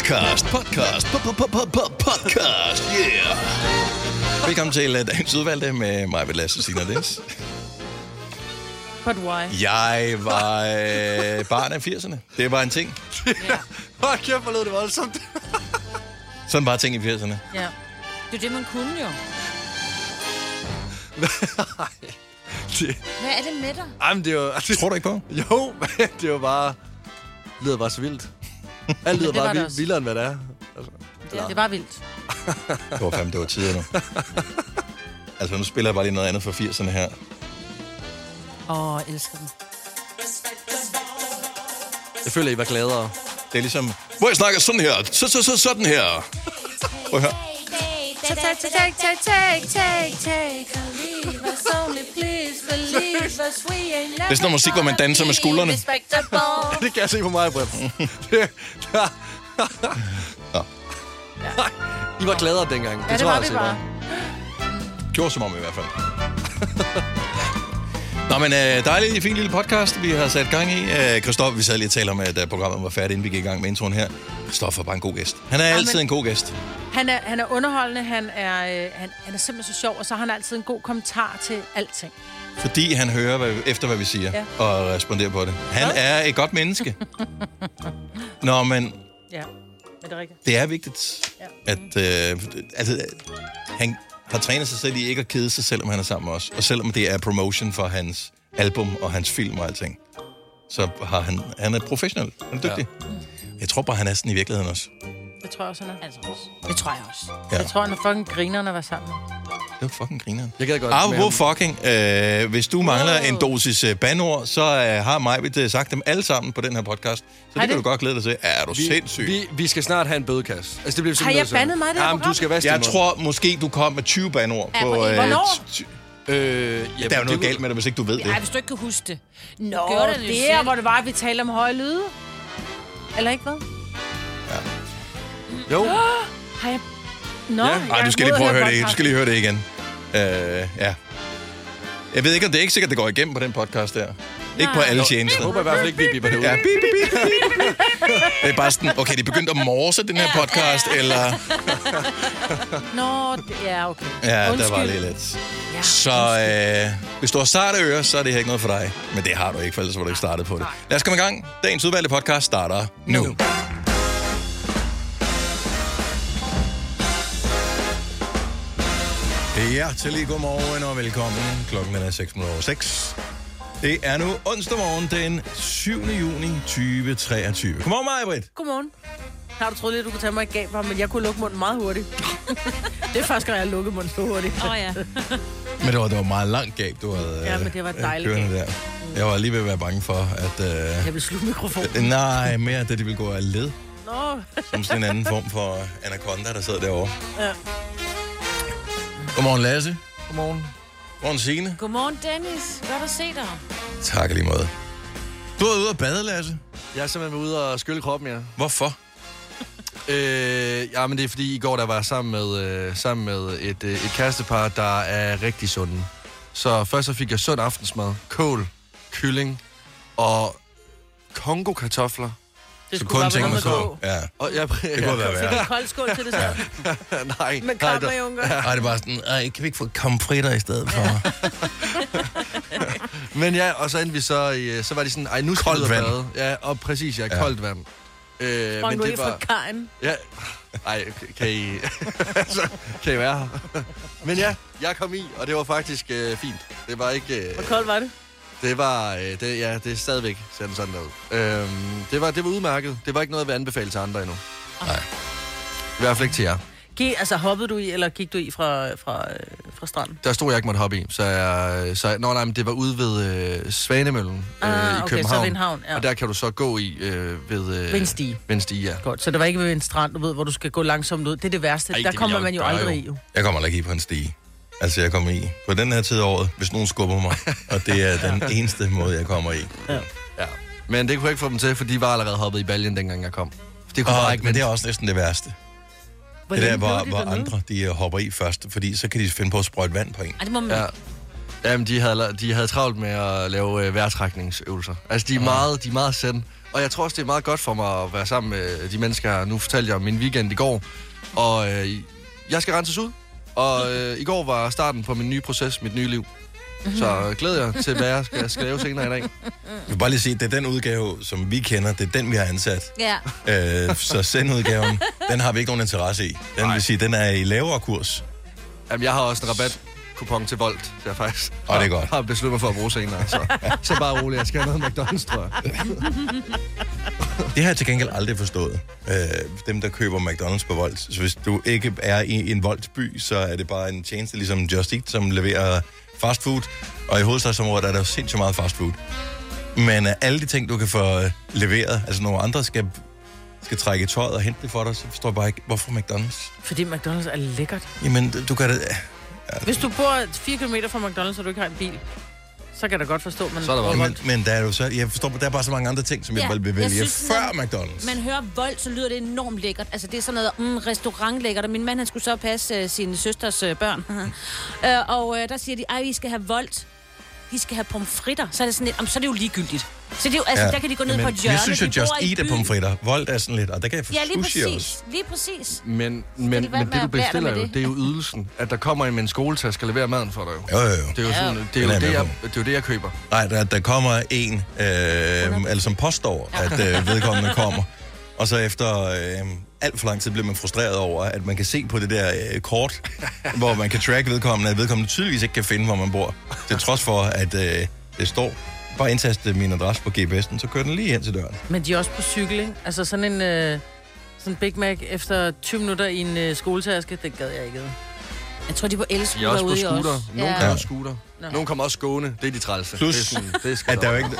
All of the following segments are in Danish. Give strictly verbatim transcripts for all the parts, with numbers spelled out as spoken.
Podcast, podcast, podcast, yeah. Velkommen til dagens udvalgte med mig, Lasse Signe og Des. But why? Jeg var øh, barn af firserne. Det var en ting. Ja. Hold kæft, hvor lød det voldsomt. Sådan bare ting i firserne. Ja. Det er det, man kunne jo. det... Hvad er det med dig? Jamen, det er jo... Det... Tror du ikke på? Jo, det var bare... Det lyder bare så vildt. Alt lyder bare vild, vildere, end hvad det er. Altså, ja, det var vildt. Det var fandme, det var tider nu. Altså, nu spiller jeg bare lige noget andet fra firserne her. Åh, oh, elsker den. Jeg føler, I var gladere. Det er ligesom... Hvor jeg snakker sådan her. Så, så, så, sådan her. Prøv at høre. Så take, take, take, take, take, take, believe us only, please believe us, we ain't never. Det er sådan noget musik, hvor man danser med skuldrene. Det kan jeg se på mig, Britt. Ja. I var gladere dengang. Ja, det, det var vi bare. Gjorde som om i hvert fald. Nå, men øh, dejligt, fin lille podcast, vi har sat gang i. Øh, Christoffer, vi sad lige og talte om, at uh, programmet var færdigt, inden vi gik i gang med introen her. Christoffer er bare en god gæst. Han er ja, altid en god gæst. Han er, han er underholdende, han er, øh, han, han er simpelthen så sjov, og så har han altid en god kommentar til alting. Fordi han hører hvad, efter, hvad vi siger, ja. Og responderer på det. Han ja. er et godt menneske. Nå, men... Ja, er det rigtigt? Det er vigtigt, ja. at... Øh, altså, han har trænet sig selv i ikke at kede sig, selvom han er sammen med os. Og selvom det er promotion for hans album og hans film og alting. Så har han... Han er professionel. Han er dygtig. Ja. Jeg tror bare, han er sådan i virkeligheden også. Det tror jeg også, han er. Altså også. Det tror jeg også. Ja. Jeg tror, han er fucking grinerne at være sammen. Det var fucking grineren. Jeg gad godt. Apropos fucking, øh, hvis du mangler oh. en dosis øh, bandord, så øh, har Majbrit øh, sagt dem alle sammen på den her podcast. Så det, det kan du godt glæde dig til. Er du vi, sindssyg? Vi, vi skal snart have en bødekasse. Altså, det bliver har jeg bandet mig i det her program? Du skal vaske Jeg tror måske, du kom med tyve bandord. Ja, på, øh, hvornår? Øh, ja, der er jo noget galt med det, hvis ikke du ved ja, det. Nej, hvis du ikke kan huske det. Nå, det, det er, hvor det var, at vi talte om høje lyde. Eller ikke hvad? Ja. Jo. Oh, har jeg... Nå, ja. Ej, du skal lige prøve at høre det. Du skal lige høre det igen. Uh, ja. Jeg ved ikke, om det er ikke sikkert, det går igennem på den podcast der. Nej. Ikke på alle tjenester. Jeg håber i hvert fald ikke, vi bipper det ud. Ja, bip, bip, bip, bip. Det er bare sådan, okay, de begyndte at morse den her podcast, eller... Nå, ja, okay. Ja, undskyld. der var lige lidt. Ja, så øh, hvis du har sarte ører, så er det her ikke noget for dig. Men det har du ikke, for ellers var du ikke startet på det. Lad os komme i gang. Dagens udvalgte podcast starter nu. nu. Ja, til lige godmorgen og velkommen. Klokken er seks minutter over seks. Det er nu onsdag morgen den syvende juni tyve treogtyve. Godmorgen, Majbrit. Godmorgen. Har du troet lidt, du kunne tage mig et gab, men jeg kunne lukke munden meget hurtigt. Det er første gang, jeg lukkede munden så hurtigt. Åh oh, ja. Men det var, det var meget langt gab, du havde ja, men det var dejligt kørende der. Jeg var lige ved at være bange for, at... Øh, jeg vil slutte mikrofonen. Øh, nej, mere at det ville gå af led. Nå. Som sådan en anden form for anaconda, der sidder derovre. Ja. Godmorgen, Lasse. Godmorgen. Godmorgen, Signe. Godmorgen, Dennis. Godt at se dig. Tak lige måde. Du er ude at bade, Lasse. Jeg er simpelthen ude og skylle kroppen, ja. Hvorfor? øh, ja, men det er fordi, i går der var jeg sammen med, øh, sammen med et, øh, et kærestepar, der er rigtig sunde. Så først så fik jeg sund aftensmad, kål, kylling og kongo-kartofler. Det så kun ting med kål. Ja. Og jeg, det kunne være værre. Fik en kold skål til det så? Ja. nej. Med kammerjunker? Nej, det er bare sådan, ej, kan vi ikke få komfritter i stedet for? Ja. Men ja, og så endte vi så i, så var de sådan, ej, nu skal koldt vand. Bade. Ja, og præcis, ja, ja. koldt vand. Øh, Sprang du i fra kajen? Ja, ej, kan I, så, kan I være her? Men ja, jeg kom i, og det var faktisk øh, fint. Det var ikke... Øh, Hvor koldt var det? Det var, øh, det, ja, det er stadigvæk ser den sådan der ud. Øhm, det, var, det var udmærket. Det var ikke noget, jeg vil anbefale til andre endnu. Nej. I hvert fald ikke til jer. Gik, altså hoppede du i, eller gik du i fra, fra, fra stranden? Der stod jeg ikke måtte hoppe i, så jeg... Så jeg nå, nej, men det var ude ved øh, Svanemøllen øh, ah, i okay, København. Så ved en havn, ja. Og der kan du så gå i øh, ved... Øh, ved en stige. Ved en stige, ja. Godt, så det var ikke ved en strand, du ved, hvor du skal gå langsomt ud. Det er det værste. Ej, der det kommer man jo aldrig jo. i, jo. Jeg kommer ikke i på en stige. Altså, jeg kommer i på den her tid af året, hvis nogen skubber mig. Og det er den eneste måde, jeg kommer i. Ja. Ja. Men det kunne jeg ikke få dem til, for de var allerede hoppet i baljen, dengang jeg kom. Det kunne og, bare ikke, men det er også næsten det værste. Hvor det der, hvor, hvor andre de hopper i først, fordi så kan de finde på at sprøjte vand på en. Ej, det må man... Ja. Jamen, de havde, de havde travlt med at lave øh, vejrtrækningsøvelser. Altså, de er, meget, de er meget send. Og jeg tror også, det er meget godt for mig at være sammen med de mennesker her. Nu fortalte jeg om min weekend i går, og øh, jeg skal renses ud. Og øh, i går var starten på min nye proces, mit nye liv. Så glæder jeg til, hvad jeg skal, skal lave senere i dag. Jeg vil bare lige sige, at det er den udgave, som vi kender, det er den, vi har ansat. Ja. Øh, så sendudgaven, den har vi ikke nogen interesse i. Den vil sige, den er i lavere kurs. Jamen, jeg har også en rabatkupon til Volt, så jeg faktisk Og det er godt. har besluttet mig for at bruge senere. Så, så bare roligt, jeg skal have noget McDonald's, tror jeg. Det har jeg til gengæld aldrig forstået. Øh, dem, der køber McDonald's på Volt. Så hvis du ikke er i en Volt-by, så er det bare en tjeneste, ligesom Just Eat, som leverer fast food. Og i hovedstadsområdet er der jo sindssygt meget fast food. Men uh, alle de ting, du kan få uh, leveret, altså nogle andre skal, skal trække i tøjet og hente det for dig, så forstår jeg bare ikke, hvorfor McDonald's? Fordi McDonald's er lækkert. Jamen, du kan da... Ja. Hvis du bor fire kilometer fra McDonald's, og du ikke har en bil, så kan jeg da godt forstå, men... Så er der bare- Men, men der er jo så... Jeg forstår, der er bare så mange andre ting, som ja, Ja, jeg vil jeg vælge synes, før man- McDonald's. Man hører Volt, så lyder det enormt lækkert. Altså, det er sådan noget mm, restaurantlækkert. Og min mand, han skulle så passe uh, sine søsters uh, børn. uh, og uh, der siger de, ej, vi skal have Volt. De skal have pomfritter. Så er det sådan lidt, um, så er det jo ligegyldigt. Så det er jo, altså, Ja. der kan de gå ned Jamen, på et hjørne. jeg synes jo, de Just bor i Eat er byen. pomfritter. Volt er sådan lidt, og der kan jeg få Ja, lige sushi præcis. også. Lige præcis. Men, men, det men være det, med du at blære dig bestiller med jo, det? det er jo ydelsen. At der kommer en med en skoletaske og leverer maden for dig jo. Jo, jo, jo. Det er jo, Ja. sådan, det er Den jo er jeg det, med jeg, på. det er jo det, jeg køber. Nej, der, der kommer en, øh, eller som påstår, at øh, vedkommende kommer. Og så efter øh, alt for lang tid bliver man frustreret over, at man kan se på det der øh, kort, hvor man kan track vedkommende, at vedkommende tydeligvis ikke kan finde, hvor man bor. Til trods for, at øh, det står, bare indtaste min adresse på G P S'en, så kører den lige hen til døren. Men de er også på cykel, ikke? Altså sådan en øh, sådan en Big Mac efter tyve minutter i en øh, skoletaske, det gad jeg ikke. Jeg tror, de er på De er elscooter også på ude i scooter. os. Nogle Ja. kommer også scooter. Nå. Nogle kommer også gående. Det er de trælse. Plus, det er sådan, det skal At der er jo ikke...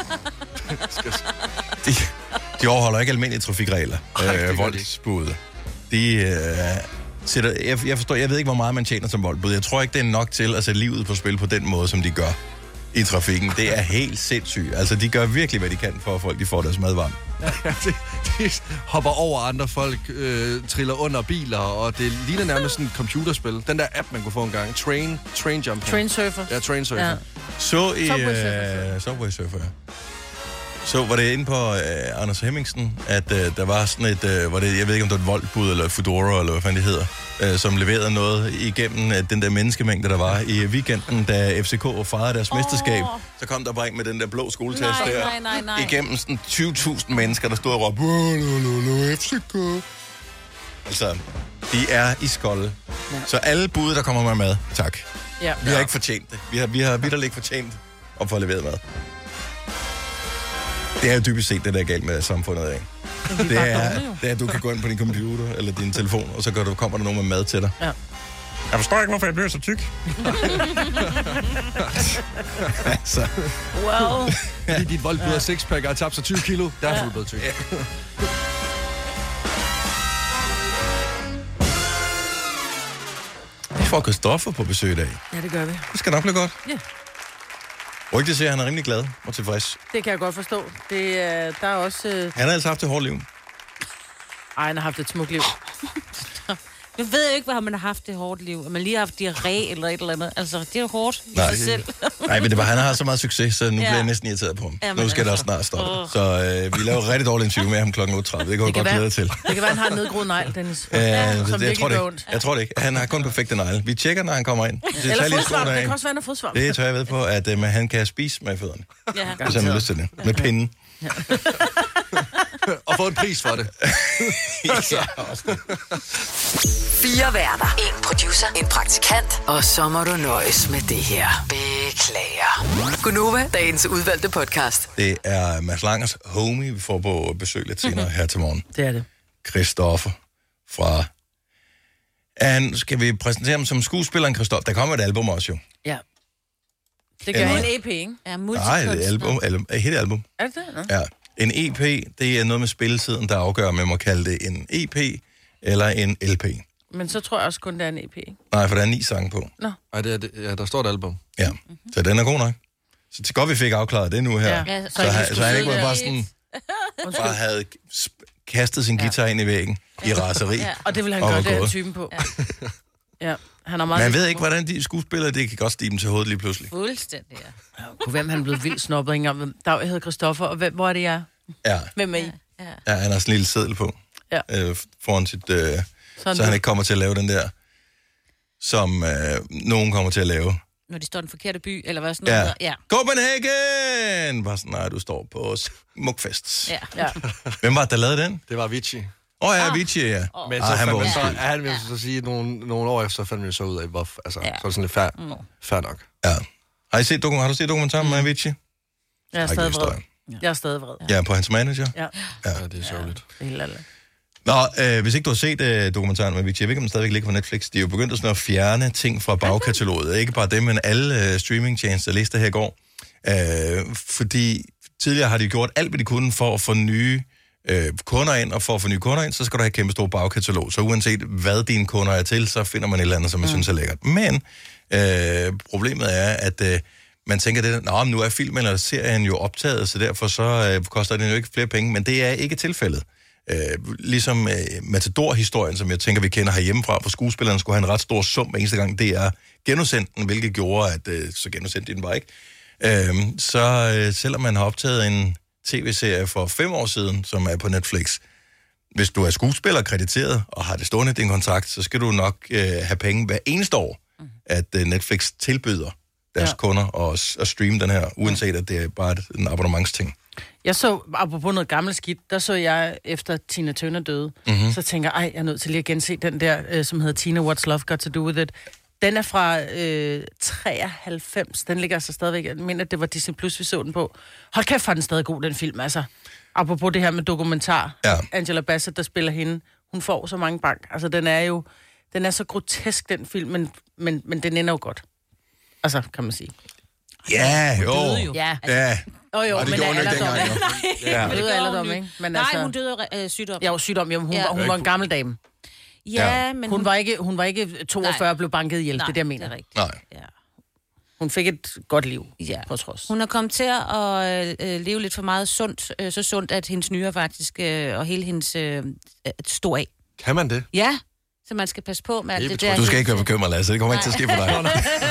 De, de overholder ikke almindelige trafikregler. Nej, det gør de Øh, voldsbud. De øh, sætter... Jeg, jeg forstår, jeg ved ikke, hvor meget man tjener som voldbud. Jeg tror ikke, det er nok til at sætte livet på spil på den måde, som de gør i trafikken. Det er helt sindssygt. Altså, de gør virkelig, hvad de kan for, at folk de får deres mad varm. de, de hopper over andre folk, øh, triller under biler, og det ligner nærmest sådan et computerspil. Den der app, man kunne få en gang. Train, train jump. Train surfer. Ja, train surfer. Ja. Ja. Så i... Subway Surfer. Øh, Subway Surfer, ja. Så var det inde på øh, Anders Hemmingsen, at øh, der var sådan et, øh, var det, jeg ved ikke om det var et voldbud eller et Foodora, eller hvad fanden det hedder, øh, som leverede noget igennem øh, den der menneskemængde, der var i weekenden, da F C K fejrede deres oh. mesterskab. Så kom der bare en med den der blå skoletaske Nej, der, nej, nej, nej. igennem sådan tyve tusind mennesker, der stod og råbte, "Åh, nu, nu, nu, F C K." Altså, de er i skolde. Ja. Så alle bud, der kommer med mad, tak. Ja. Vi har ikke fortjent det. Vi har, vi har vitterligt ikke fortjent at få leveret mad. Det er jo dybest set det, der er galt med samfundet, ikke? Det er, det er, at du kan gå ind på din computer eller din telefon, og så gør du, kommer der nogen med mad til dig. Ja. Jeg forstår ikke, hvorfor jeg bliver så tyk. altså, Wow. Fordi dit voldbud er sixpack og har tabt sig tyve kilo, der er du blevet tyk. vi får Christoffer på besøg i dag. Ja, det gør vi. Det skal nok blive godt. Ja. Rygtet siger, at han er rimelig glad og tilfreds. Det kan jeg godt forstå. Det, er, der er også... Øh... Han har altså haft et hårdt liv. Ej, han har haft et smukt liv. Jeg ved jo ikke, hvad man har haft det hårdt liv. At man lige har haft diarré eller et eller andet. Altså, det er jo hårdt i Nej. sig selv. Nej, men det var, han har så meget succes, så nu Ja. bliver jeg næsten irriteret på ham. Jamen Nu skal der altså. snart stoppe. Åh. Så øh, vi laver et rigtig dårligt interview med ham klokken otte tredive. Det kan du Det kan godt glæde være- dig til. Det kan være, han har en nedgroet negl, Dennis. Ja, som det, det, jeg, virkelig tror det gør ikke. ondt. jeg tror det ikke. Han har kun perfekte negle. Vi tjekker, når han kommer ind. Så Eller tag lige fodsvamp. skoene Det af. kan også være, han har fodsvamp. Det tør jeg ved på, at øh, han kan spise med fødderne, Ja. hvis han har lyst til det. Med pinden. Og få en pris for det. Fire værter. En producer. En praktikant. Og så må du nøjes med det her. Beklager. Gunova, dagens udvalgte podcast. Det er Mads Langers homie, vi får på besøg lidt senere her til morgen. Det er det. Christoffer fra... Han, skal vi præsentere ham som skuespilleren Christoffer? Der kommer et album også jo. Ja. Det gør Eller- en E P, ikke? Ja, Nej, et album, album, et helt album. Er det det? Nå. Ja. En E P, det er noget med spilletiden, der afgør, om man må kalde det en E P eller en L P. Men så tror jeg også kun, det er en E P, ikke? Nej, for der er ni sange på. Ej, det er, det, ja, der står et album. Ja, så den er god nok. Så til godt, vi fik afklaret det nu her. Ja. Ja, Så, han, så han ikke var bare sådan, Undskyld. bare havde sp- kastet sin guitar ind i væggen i raseri. Ja. Og det vil han Og gøre, var det er han gået. typen på. Ja. Han er meget Man ved ikke, hvordan de skuespillere, det kan godt stige dem til hovedet lige pludselig. Fuldstændig, ja. Kunne hvem han er blevet vildt snobbet, ikke engang. Der hedder Christoffer, og hvem, hvor er det, jeg? Ja, Hvem er I? Ja. ja han har sådan en lille seddel på. Ja. Øh, foran sit... Øh, Sådan så han ikke kommer til at lave den der, som øh, nogen kommer til at lave. Når de står i den forkerte by, eller hvad sådan Ja. noget. Ja. Copenhagen! Bare sådan, nej, du står på Smukfest. Ja. Ja. Hvem var det, der lavede den? Det var Avicii. Åh oh, ja, Avicii, ja. Men Ah, så han var fandt man så, undskyld. er han vil så sige, nogle, nogle år efter, så fandt vi så ud af, hvor, altså, Ja. så er det sådan lidt fair, Mm. fair nok. Ja. Har, I set, dokum- har du set dokumentaren med Avicii? Jeg er Ej, stadig det er vred. historie. Jeg er stadig vred. Ja, på hans manager. Ja. Ja, det er sørgeligt. Det er helt ærligt. Nå, øh, hvis ikke du har set øh, dokumentaren med Avicii, jeg ved ikke, om den stadigvæk ligger på Netflix, de er jo begyndt at, sådan at fjerne ting fra bagkataloget. Ikke bare dem, men alle øh, streamingtjenester, jeg læste her i går. Øh, fordi tidligere har de gjort alt, hvad de kunne for at få nye øh, kunder ind, og for at få nye kunder ind, så skal du have et kæmpe stort bagkatalog. Så uanset hvad dine kunder er til, så finder man et eller andet, som man mm. synes er lækkert. Men øh, problemet er, at øh, man tænker, det, Nå, nu er filmen eller serien jo optaget, så derfor så øh, koster det jo ikke flere penge, men det er ikke tilfældet. Øh, ligesom øh, Matador-historien, som jeg tænker, vi kender herhjemmefra, hvor skuespillerne skulle have en ret stor sum hver eneste gang, det er genudsendte den, hvilket gjorde, at øh, så genudsendte den bare ikke. Øh, så øh, selvom man har optaget en tv-serie for fem år siden, som er på Netflix, hvis du er skuespiller krediteret og har det stående i din kontrakt, så skal du nok øh, have penge hver eneste år, at øh, Netflix tilbyder deres ja. kunder at, at streame den her, uanset at det er bare en abonnementsting. Jeg så, apropos noget gammelt skidt, der så jeg, efter Tina Turner døde, mm-hmm. så tænker jeg, ej, jeg er nødt til lige at gense den der, øh, som hedder Tina, What's Love Got To Do With It. Den er fra øh, treoghalvfems, den ligger altså stadigvæk, jeg mener, det var Disney Plus, vi så den på. Hold kæft, var den stadig god, den film, altså. Apropos det her med dokumentar, ja. Angela Bassett, der spiller hende, hun får så mange bank. Altså, den er jo, den er så grotesk, den film, men, men, men den ender jo godt. Altså, kan man sige. Ja, jo. jo. Ja. Ja. Oh, jo, Og det men gjorde hun ikke alderdom, dengang, jo. Ja, Ja. det Det er gjorde alderdom, hun ikke? Men Nej, altså, hun døde af øh, sygdom. Ja, jo, sygdom. Jo, hun, Ja. var, hun var en gammel dame. Ja, men Hun var ikke, hun var ikke toogfyrre og blev banket ihjel, Nej, det er det, jeg mener. det er rigtigt. Nej. Ja. Hun fik et godt liv, Ja. på trods. Hun er kommet til at øh, leve lidt for meget sundt, øh, så sundt, at hendes nyre faktisk, øh, og hele hendes øh, øh, stod af. Kan man det? Ja, så man skal passe på med alt Det det betror- der. Du skal ikke være bekymret, Lasse. Det kommer ikke til at ske for dig.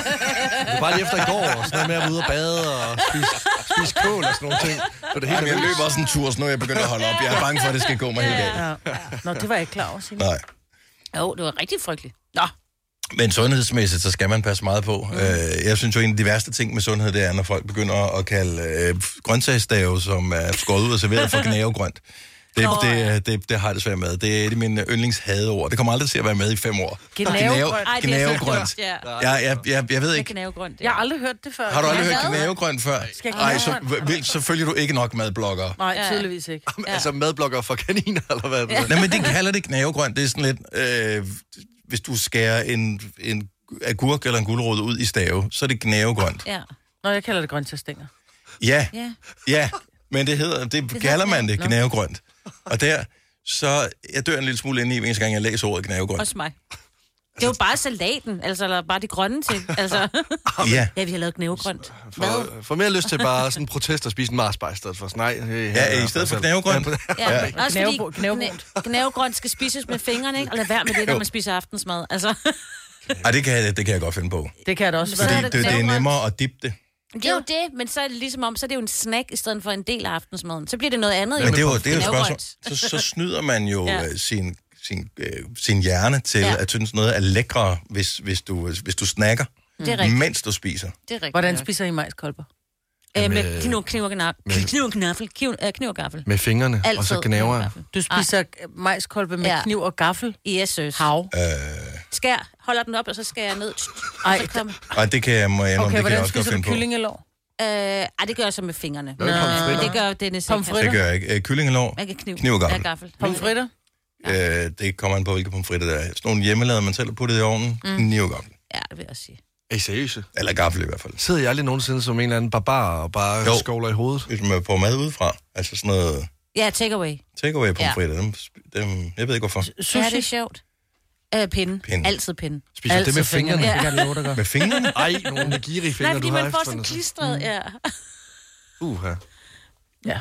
Det var lige efter i går, og sådan noget med at være ude og bade og spise, spise kål og sådan nogle ting. Så det helt Jamen, jeg løber også en tur, så nu er jeg begyndt at holde op. Jeg er bange for, at det skal gå mig helt galt. Ja. Nå, det var jeg ikke klar over, Signe. Nej. Jo, det var rigtig frygteligt. Nå, Men sundhedsmæssigt, så skal man passe meget på. Mm. Øh, jeg synes jo, en af de værste ting med sundhed, det er, når folk begynder at kalde øh, grøntsagsstave, som er skåret ud og serveret for gnavegrønt. Det, Nå, det, ja. det, det, det har jeg desværre med. Det er et af mine yndlingshadeord. Det kommer aldrig til at være med i fem år. Gnavegrønt. ej, det er så Gnavegrønt. dumt, ja. Ja, jeg, jeg, jeg ved Med ikke. gnavegrønt, ja. Jeg har aldrig hørt det før. Har du aldrig Ja, hørt hvad? gnavegrønt før? Skal jeg Nej, så, gnavegrønt? vil, så følger du ikke nok madbloggere. Nej, Ja. tydeligvis ikke. Ja. Altså madblokker for kaniner, eller hvad? Ja. Nej, men de kalder det gnavegrønt. Det er sådan lidt, øh, hvis du skærer en, en agurk eller en gulerod ud i stave, så er det gnavegrønt. Ja. Nå, jeg kalder det grøntsagsstænger. Ja, Ja. ja, men det hedder, det kalder man det, gnavegrønt. Og der, så jeg dør en lille smule inde i, hver eneste gang jeg læser ordet gnavegrønt. Også mig. Det er jo bare salaten, altså, eller bare de grønne ting. Altså, Ja, ja, vi har lavet gnævegrønt. Hvad? For, for mere lyst til bare sådan en protest og spise en marsbar i stedet for. Så nej, hey, ja, i stedet for gnavegrønt. Ja, Ja. også Gnave- fordi gnævegrønt. gnæ- gnævegrønt skal spises med fingrene, ikke? Og lad være med det, når man spiser aftensmad. Altså, Ej, det kan, jeg, det kan jeg godt finde på. Det kan jeg da også Hvad Fordi er være. det, det er gnavegrønt? nemmere at dippe det. det er jo det, men så er det ligesom om, så er det jo en snack i stedet for en del af aftensmaden. Så bliver det noget andet. Men det er jo, det er jo et Gnævegrønt. spørgsmål. Så, så snyder man jo Ja. ja. sin, sin, øh, sin hjerne til Ja. at synes noget er lækre, hvis, hvis, du, hvis du snakker, Det er rigtigt. mens du spiser. Det er rigtigt. Hvordan spiser I majskolber? Øh, med Med- kniv, kniv og gaffel. Kniv og gaffel. Kniv, øh, kniv og gaffel. Med fingrene, Altid og så gnaver jeg. Du spiser majskolbe med Ja. kniv og gaffel? Yes, søs. Hav. Øh, Skær, holder den op, og så skærer jeg ned. Ej, Så kom. og det kan jeg, må jeg, okay, Okay, det kan jeg hvordan også godt spiser du finde på. kyllingelår? Øh, ej, det gør jeg så med fingrene. Hvad er pomfritter? Men det gør Dennis ikke. Pomfritter? Det gør jeg ikke. Øh, Kyllingelår, Jeg kan kniv. Kniv og gaffel. Ja, gaffel. Pomfritter? øh, det kommer an på, hvilke pomfritter der er. Sådan nogle hjemmelavede, man selv har puttet i ovnen, mm. kniv og gaffel. Ja, det vil jeg sige. Er I seriøse? Eller gaffel i hvert fald. Sidder jeg aldrig nogensinde som en eller anden barbar og bare Jo. skovler i hovedet? Hvis man får mad udefra, altså sådan noget Ja, take away. takeaway pomfritter, dem, dem, jeg ved ikke hvorfor. Sushi? Ja, det er sjovt. Øh, pinde. Pinde. Altid pinde. Spiser det med fingrene? Det kan jeg love dig godt. Med fingrene? Ej, nogle energirige fingre, Nej, fordi du har man får efter sådan den, så- klistret, ja. Uha. Ja.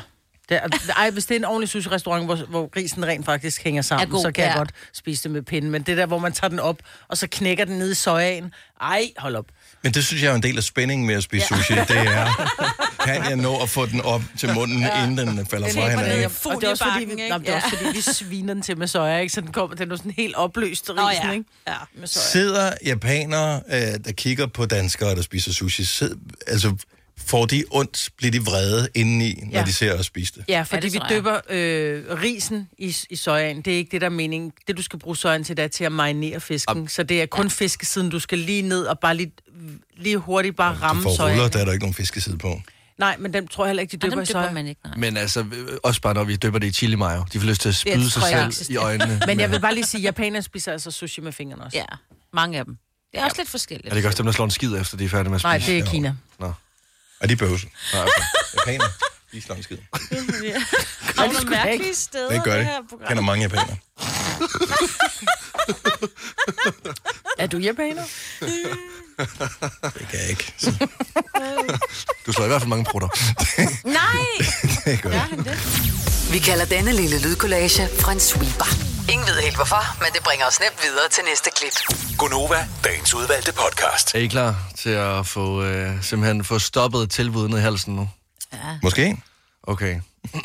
Det er, ej, hvis det er en ordentlig sushi-restaurant, hvor, hvor risen rent faktisk hænger sammen, god, så kan ja. jeg ja. godt spise det med pinden. Men det der, hvor man tager den op, og så knækker den ned i sojaen. Ej, hold op. Men det synes jeg er en del af spændingen med at spise ja. sushi. Det er, kan jeg nå at få den op til munden, ja. inden den falder fra hinanden? Og det er også fordi, vi, nej, det er også fordi, vi sviner den til med soja, ikke? Så den kommer, den er sådan helt opløst risen, oh, ja. ikke? Ja. Med soja. Sidder japanere, øh, der kigger på danskere, der spiser sushi, sid, altså får de ondt, bliver de vrede indeni, når Ja. de ser os spise det? Ja, fordi Ja, det vi tror jeg. døber øh, risen i, i sojaen. Det er ikke det, der er meningen. Det, du skal bruge sojaen til, det er til at marinere fisken. Am. Så det er kun ja. fiskesiden, du skal lige ned og bare lige, lige hurtigt bare ramme Du får sojaen. ruller, der er der ikke nogen fiskeside på. Nej, men dem tror jeg heller ikke, de Og døber dem i døber soja. man ikke, nej. Men altså, øh, også bare når vi døber det i chili mayo. De får lyst til at spyde Det sig tror jeg selv ikke i øjnene. Men jeg vil bare lige sige, at japanerne spiser altså sushi med fingrene også. Ja, mange af dem. Det er også lidt forskelligt. Er det ikke også dem, der slår en skid efter, de er færdige med at spise? Nej, det er Kina. Nå. Og de bøvser. Nej, okay. Japaner, de slår en skid. Kommer der mærkelige steder, Det gør det det. her Jeg program. kender mange japanere. Er du japaner? Det kan jeg ikke. Så Du slår i hvert fald mange prutter. Nej! det gør Gør jeg. han det? Vi kalder denne lille lydkollage en sweeper. Ingen ved helt hvorfor, men det bringer os nemt videre til næste klip. Gonova, dagens udvalgte podcast. Er I klar til at få, øh, simpelthen få stoppet tilbuddet ned i halsen nu? Måske. Okay.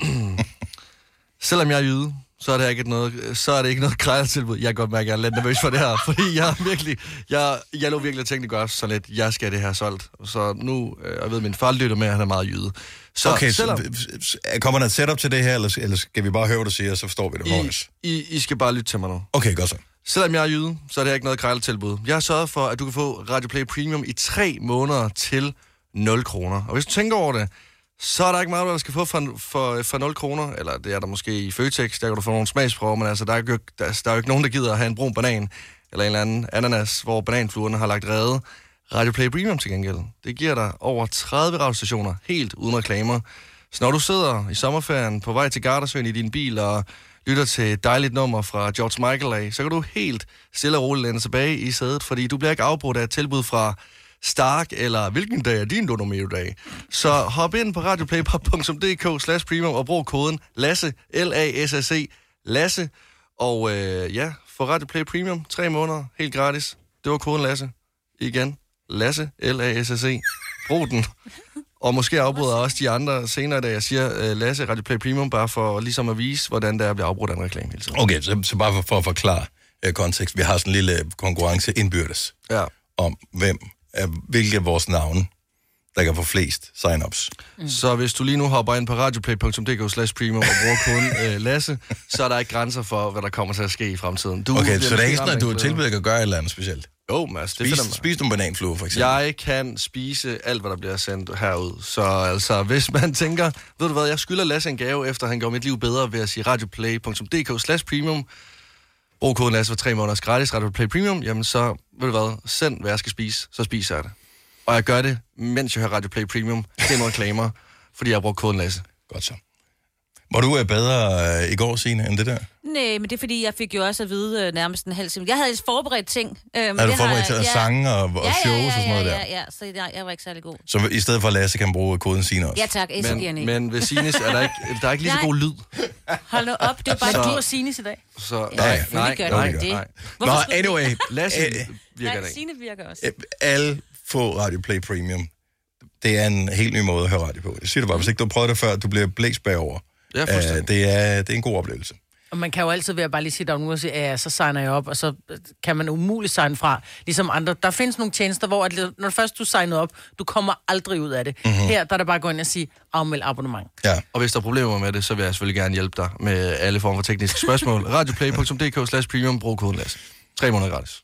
Selvom jeg er jyde, så er det ikke noget, så er det ikke noget grejlertilbud. Jeg kan godt mærke, at jeg er lidt nervøs for det her, fordi jeg er virkelig, jeg, jeg lå virkelig tænkt at gøre så lidt, jeg skal have det her solgt. Så nu, øh, jeg ved, at min far lytter med, at han er meget jyde. Så Okay, selvom, så kommer der et setup til det her, eller, eller skal vi bare høre, hvad du siger, så forstår vi det I, højst? I, I skal bare lytte til mig nu. Okay, godt så. Selvom jeg er jyde, så er det ikke noget grejlertilbud. Jeg har sørget for, at du kan få Radio Play Premium i tre måneder til nul kroner. Og hvis du tænker over det, så er der ikke meget, der skal få for, for, for nul kroner. Eller det er der måske i Føtex, der kan du få nogle smagsprøver, men altså, der er, jo, der, der er jo ikke nogen, der gider at have en brun banan, eller en eller anden ananas, hvor bananfluerne har lagt rede. Radio Play Premium til gengæld. Det giver dig over tredive radiostationer, helt uden reklamer. Så når du sidder i sommerferien på vej til Gardasøen i din bil og lytter til et dejligt nummer fra George Michael af, så kan du helt stille og roligt lande tilbage i sædet, fordi du bliver ikke afbrudt af et tilbud fra Stark, eller hvilken dag er din Donomeo-dag. Så hop ind på radioplay punktum d k slash premium og brug koden LASSE, L A S S E, LASSE, og øh, ja, få Radio Play Premium, tre måneder, helt gratis. Det var koden LASSE. Igen, LASSE, L A S S E. Brug den. Og måske afbryder jeg også de andre senere, da jeg siger uh, Lasse Radio Play Premium, bare for ligesom at vise, hvordan det er at blive afbrudt af en reklame hele tiden. Okay, så, så bare for, for at forklare uh, kontekst. Vi har sådan en lille konkurrence indbyrdes Ja. om, hvem er, hvilke af vores navne, der kan få flest sign-ups. Mm. Så hvis du lige nu hopper ind på radioplay punktum d k slash premium og bruger koden uh, Lasse, så er der ikke grænser for, hvad der kommer til at ske i fremtiden. Du Okay, bliver så det er ikke måske sådan, at du ramt af tilbyder at gøre et eller andet specielt? Jo, Mads, det Spis, finder man. spis nogle bananfluer, for eksempel. Jeg kan spise alt, hvad der bliver sendt herud. Så altså, hvis man tænker, ved du hvad, jeg skylder Lasse en gave, efter han gør mit liv bedre ved at sige radioplay punktum d k slash premium, brug koden Lasse for tre måneders gratis Radioplay Premium, jamen så, ved du hvad, send hvad jeg skal spise, så spiser jeg det. Og jeg gør det, mens jeg hører Radioplay Premium, det er nogle reklamer, fordi jeg har brugt koden Lasse. Godt så. Var du bedre øh, i går, Signe, end det der? Nej, men det er fordi, jeg fik jo også at vide øh, nærmest en halv time. Jeg havde forberedt ting. Øh, men Er du det forberedt til har, at ja, sange og, og ja, shows ja, ja, og sådan noget ja, der? Ja, ja, så jeg, jeg var ikke særlig god. Så i stedet for Lasse kan bruge koden Signe også? Ja tak, S G N E. Men, men ved Sines er der ikke, der er ikke lige så Nej. god lyd. Hold nu op, det er bare Så- Du og Sinis i dag. Så, Ja, nej, selvfølgelig nej, gør nej, det det. nej. Nå, Hvorfor skulle- anyway. Lasse Øh, virker Nej, det ikke. Signe virker også. øh, alle få Radio Play Premium. Det er en helt ny måde at høre radio på. Jeg siger det bare, hvis ikke du har prøvet det før, du bliver blæst bagover. Ja, fuldstændig. Øh, det, er, det er en god oplevelse. Og man kan jo altid være bare lige sige, der er nogen, der siger, ja, så signer jeg op, og så kan man umuligt signe fra. Ligesom andre. Der findes nogle tjenester, hvor at, når først du signer op, du kommer aldrig ud af det. Mm-hmm. Her, der er der bare at gå ind og sige, afmeld abonnement. Ja. Og hvis der er problemer med det, så vil jeg selvfølgelig gerne hjælpe dig med alle former for tekniske spørgsmål. radioplay punktum d k slash premium, brug koden Lasse. Tre måneder gratis.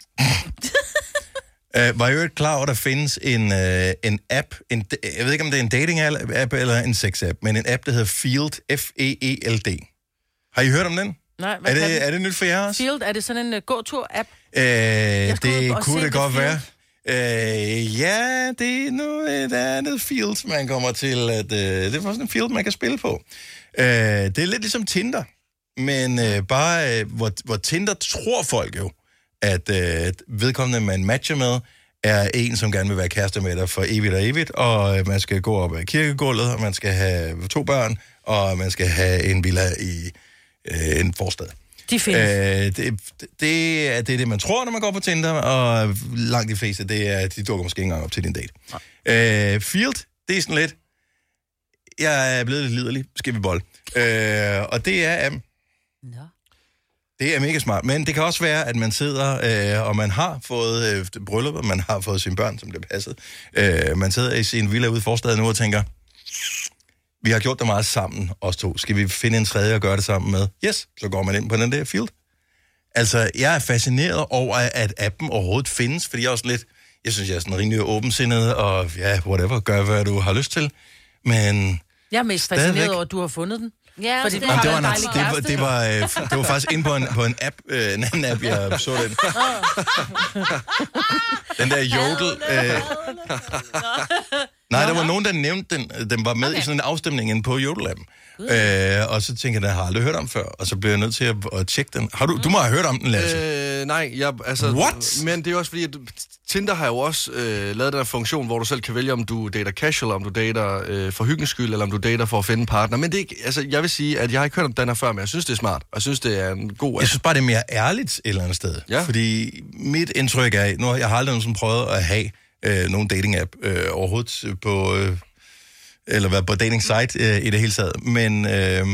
Uh, var jeg jo ikke klar over, at der findes en, uh, en app, en, jeg ved ikke, om det er en dating-app eller en sex-app, men en app, der hedder Field, F E E L D. Har I hørt om den? Nej, hvad Er kan den? det, er det nyt for jer også? Field, er det sådan en uh, gåtur-app? Uh, skal ud det og kunne se det The godt Field. være. Uh, ja, det er nu et andet field, man kommer til. At, uh, det er sådan en field, man kan spille på. Uh, det er lidt ligesom Tinder, men uh, bare uh, hvor, hvor Tinder tror folk jo, at uh, vedkommende man matcher med, er en, som gerne vil være kæreste med dig for evigt og evigt, og øh, man skal gå op ad kirkegulvet, og man skal have to børn, og man skal have en villa i øh, en forstad. De findes. Øh, det, det, er, det er det, man tror, når man går på Tinder, og langt de fleste, det er, de dukker måske ikke engang op til din date. Øh, Field, det er sådan lidt, jeg er blevet lidt liderlig, skal vi bolle. Øh, og det er, um, Nå. det er mega smart, men det kan også være, at man sidder, øh, og man har fået øh, bryllup, og man har fået sine børn, som det passet. Øh, man sidder i sin villa ude i forstaden nu og tænker, vi har gjort det meget sammen, os to. Skal vi finde en tredje og gøre det sammen med? Yes, så går man ind på den der Field. Altså, jeg er fascineret over, at appen overhovedet findes, fordi jeg er også lidt, jeg synes, jeg er sådan rimelig åbensindet, og ja, whatever, gør hvad du har lyst til. Men jeg er mest fascineret over, at du har fundet den. Ja, Fordi det, du har det, var været en, dejlig det, var, kæreste. det, var, øh, det var faktisk inde på en, på en app, øh, en anden app, jeg så den. Den der Jodel. Øh, nej, der var nogen, der nævnte den. Den var med okay. i sådan en afstemning inde på Jodel-appen. Øh, og så tænkte jeg, den har jeg aldrig hørt om før. Og så blev jeg nødt til at, at tjekke den. Har du, du må have hørt om den, Lasse. Øh, nej, jeg, altså... What? Men det er også fordi, at Tinder har jo også øh, lavet den her funktion, hvor du selv kan vælge, om du dater casual, om du dater øh, for hyggens skyld, eller om du dater for at finde en partner. Men det er ikke, altså, jeg vil sige, at jeg har ikke hørt om den her før, men jeg synes, det er smart. Og jeg synes, det er en god... Jeg synes bare, det er mere ærligt et eller andet sted. Ja. Fordi mit indtryk er, nu har jeg har aldrig nogensinde prøvet at have øh, nogen dating-app øh, overhovedet på... Øh, eller være på dating site øh, i det hele taget. Men, øh,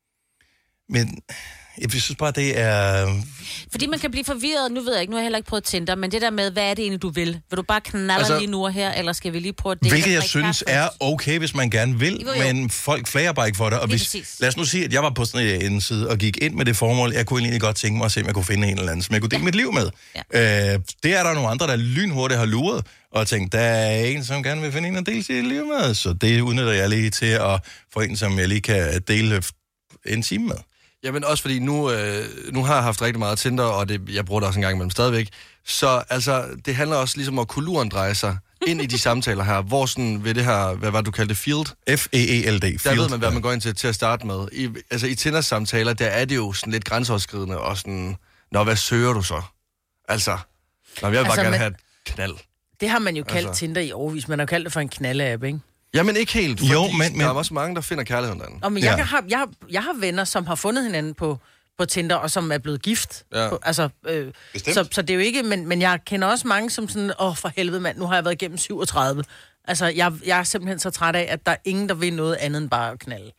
men jeg synes bare, det er... Fordi man kan blive forvirret, nu ved jeg ikke, nu har jeg heller ikke prøvet Tinder, men det der med, hvad er det egentlig, du vil? Vil du bare knalde altså, lige nu og her, eller skal vi lige prøve det? Hvilket jeg synes er okay, hvis man gerne vil, jo, jo. Men folk flager bare ikke for det. Og hvis, lad os nu sige, at jeg var på sådan en side og gik ind med det formål, jeg kunne egentlig godt tænke mig at se, om jeg kunne finde en eller anden, som jeg kunne dele ja. mit liv med. Ja. Øh, det er der nogle andre, der lynhurtigt har luret, og tænkt, der er en, som gerne vil finde en at dele sit liv med, så det udnytter jeg lige til at få en, som jeg lige kan dele en time med. Jamen også fordi, nu, øh, nu har jeg haft rigtig meget Tinder, og det, jeg bruger det også en gang imellem stadigvæk. Så altså, det handler også ligesom om, at kulturen drejer sig ind i de samtaler her. Hvor sådan ved det her, hvad var det, du kaldte Field? F E E L D. Der ved man, hvad man går ind til, til at starte med. I, altså i Tinders samtaler, der er det jo sådan lidt grænseoverskridende, og sådan, nå, hvad søger du så? Altså, nå, jeg vil altså, bare gerne man, have et knald. Det har man jo kaldt altså. Tinder i årevis. Man har jo kaldt det for en knalde-app, ikke? Jamen ikke helt, fordi jo, men, men... der er også mange, der finder kærligheden derinde. Og men jeg, ja. har, jeg, har, jeg har venner, som har fundet hinanden på, på Tinder, og som er blevet gift. Ja. På, altså, øh, så, så det er jo ikke... Men, men jeg kender også mange, som sådan... Åh, oh, for helvede mand, nu har jeg været igennem syvogtredive. Altså, jeg, jeg er simpelthen så træt af, at der er ingen, der vil noget andet end bare at knalde.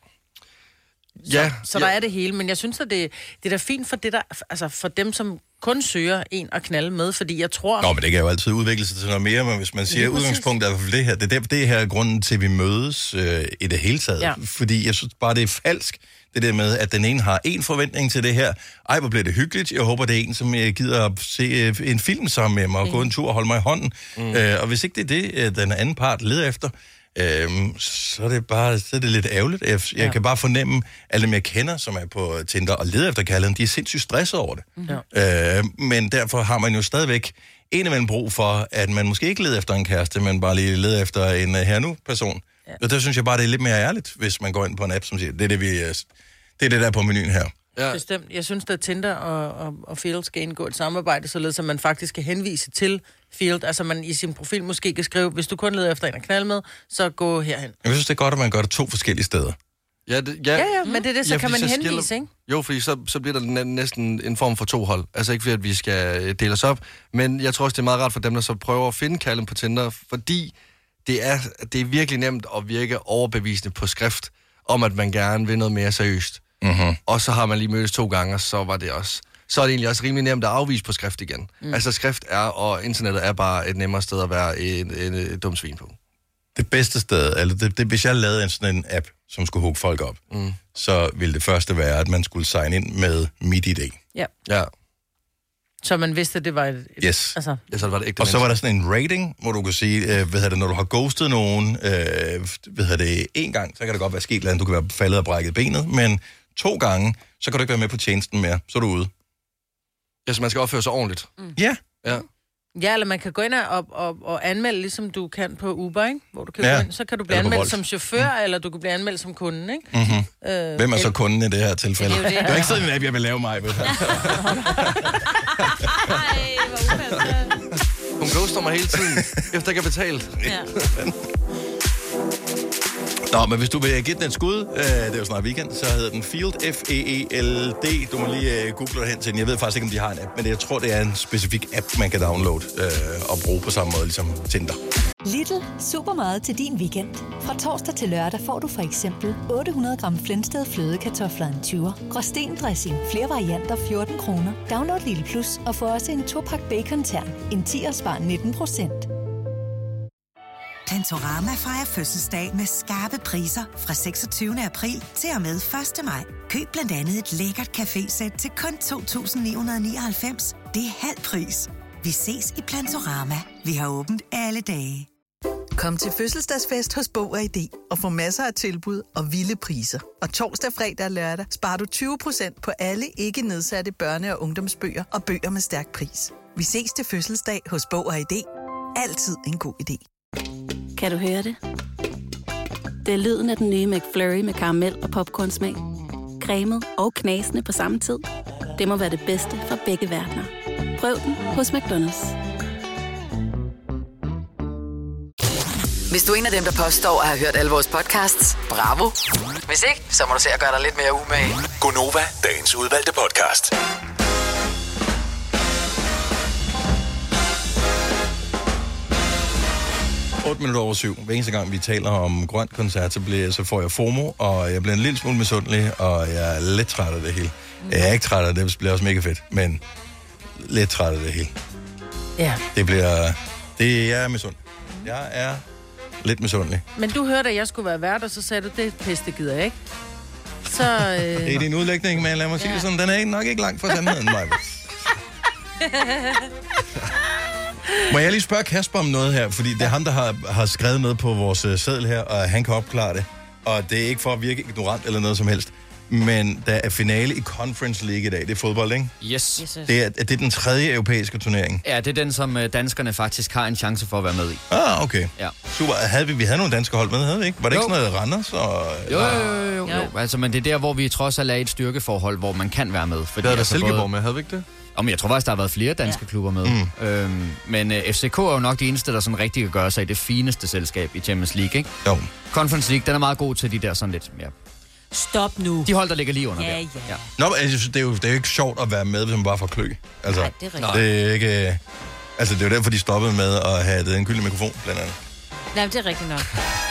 Ja, så så ja. der er det hele, men jeg synes, at det, det er da fint for, det der, altså for dem, som kun søger en at knalde med, fordi jeg tror... Nå, men det kan jo altid udvikle sig til noget mere, men hvis man siger, at udgangspunktet er for det her, det er det her grunden til, at vi mødes øh, i det hele taget. Ja. Fordi jeg synes bare, det er falsk, det der med, at den ene har en forventning til det her. Ej, hvor bliver det hyggeligt. Jeg håber, det er en, som jeg gider at se øh, en film sammen med mig, og mm. gå en tur og holde mig i hånden. Mm. Øh, og hvis ikke det er det, øh, den anden part leder efter, Øhm, så er det bare så er det lidt ærgerligt. Jeg, jeg ja. kan bare fornemme, alle dem jeg kender, som er på Tinder og leder efter kærligheden, de er sindssygt stresset over det. Ja. Øh, men derfor har man jo stadigvæk indimellem brug for, at man måske ikke leder efter en kæreste, men bare lige leder efter en uh, her-nu-person. Ja. Og der synes jeg bare, det er lidt mere ærligt, hvis man går ind på en app, som siger, det er det, vi, det, er det der er på menuen her. Ja. Bestemt. Jeg synes, at Tinder og, og, og Field skal indgå et samarbejde, således at man faktisk kan henvise til Field. Altså man i sin profil måske kan skrive, hvis du kun leder efter en at knalde med, så gå herhen. Jeg synes, det er godt, at man gør det to forskellige steder. Ja, det, ja, ja, ja, men det er det, så ja, kan man henvise, skiller, ikke? Jo, fordi så, så bliver der næ- næsten en form for to hold. Altså ikke fordi, at vi skal dele os op, men jeg tror også, det er meget rart for dem, der så prøver at finde kærligheden på Tinder, fordi det er, det er virkelig nemt at virke overbevisende på skrift, om at man gerne vil noget mere seriøst. Mm-hmm. Og så har man lige mødtes to gange, og så var det også... Så er det egentlig også rimelig nemt at afvise på skrift igen. Mm. Altså skrift er, og internettet er bare et nemmere sted at være en, en, en dum svin på. Det bedste sted, eller det, det, hvis jeg lavede en sådan en app, som skulle hugge folk op, mm. så ville det første være, at man skulle sign ind med MitID. Ja. Ja. Så man vidste, at det var et... et yes. Altså. Ja, så var det ægte og så var der sådan en rating, hvor du kunne sige, øh, hvad hedder det, når du har ghostet nogen, øh, hvad hedder det, en gang, så kan det godt være sket, at du kan være faldet og brækket benet, men to gange, så kan du ikke være med på tjenesten mere, så er du ude. Ja, så man skal opføre sig ordentligt. Mm. Ja. Ja. Ja, eller man kan gå ind og, og, og anmelde, ligesom du kan på Uber, ikke? Hvor du kan ja. gå ind, så kan du blive anmeldt som chauffør, mm. eller du kan blive anmeldt som kunde, ikke? Mm-hmm. Øh, Hvem er så kunden i det her tilfælde? Det er, det. det er ikke sådan en app, jeg vil lave mig. Ej, hvor upassende. Hun ghoster mig hele tiden, efter jeg har betalt. Ja. Nå, men hvis du vil give den et skud, øh, det er jo snart weekend, så hedder den Field, F E E L D. Du må lige øh, google hen til den. Jeg ved faktisk ikke, om de har en app, men jeg tror, det er en specifik app, man kan downloade øh, og bruge på samme måde, ligesom Tinder. Lidl. Super meget til din weekend. Fra torsdag til lørdag får du for eksempel otte hundrede gram Flensted flødekartofler en tyver, Gråsten dressing, flere varianter fjorten kroner. Download Lidl Plus og få også en to-pakke bacon-tern. En tier spar nitten procent. Plantorama fejrer fødselsdag med skarpe priser fra seksogtyvende april til og med første maj. Køb blandt andet et lækkert cafésæt til kun to tusind ni hundrede nioghalvfems. Det er halv pris. Vi ses i Plantorama. Vi har åbent alle dage. Kom til fødselsdagsfest hos Bog og I D og få masser af tilbud og vilde priser. Og torsdag, fredag og lørdag sparer du tyve procent på alle ikke nedsatte børne- og ungdomsbøger og bøger med stærk pris. Vi ses til fødselsdag hos Bog og I D. Altid en god idé. Kan du høre det? Det er lyden af den nye McFlurry med karamel og popcornsmag. Cremet og knasende på samme tid. Det må være det bedste fra begge verdener. Prøv den hos McDonald's. Hvis du er en af dem, der påstår at have hørt alle vores podcasts, bravo. Hvis ikke, så må du se at gøre dig lidt mere umage. Gonova, dagens udvalgte podcast. otte minutter over syv. Hver eneste gang, vi taler om grøn koncert, så, bliver, så får jeg FOMO, og jeg bliver en lille smule misundelig, og jeg er lidt træt af det hele. Jeg er ikke træt af det, det bliver også mega fedt, men lidt træt af det hele. Ja. Det bliver... Det er misundelig. Jeg er lidt misundelig. Men du hørte, at jeg skulle være vært, og så sagde du, det pisse gider jeg ikke. Så... Øh... Det er din udlægning, men lad mig sige ja. det sådan, den er nok ikke langt fra sandheden, Maja. Må jeg lige spørge Kasper om noget her? Fordi det er ham, der har, har skrevet noget på vores uh, seddel her, og han kan opklare det. Og det er ikke for at virke ignorant eller noget som helst. Men der er finale i Conference League i dag. Det er fodbold, ikke? Yes. yes. Det er, det er den tredje europæiske turnering. Ja, det er den, som danskerne faktisk har en chance for at være med i. Ah, okay. Ja. Super. Havde vi, vi havde nogle danske hold med, havde vi ikke? Var det jo. ikke sådan noget Randers? Og... Jo, jo, jo, jo, jo. Altså, men det er der, hvor vi trods alt er et styrkeforhold, hvor man kan være med. Fordi det havde der Silkeborg både... med, havde vi ikke det? Om jeg tror faktisk, der har været flere danske ja. klubber med. Mm. Øhm, men uh, F C K er jo nok det eneste, der sådan rigtig kan gøre sig i det fineste selskab i Champions League, ikke? Jo. Conference League, den er meget god til de der sådan lidt mere... Stop nu. De hold, der ligger lige under ja, der. Ja. Ja. Nå, men altså, det er, jo, det er jo ikke sjovt at være med, hvis man bare får klø. Altså, Nej, det er rigtigt. Det er ikke... Altså, det er jo derfor, de stoppede med at have den gyldne mikrofon, blandt andet. Nej, det er rigtigt nok.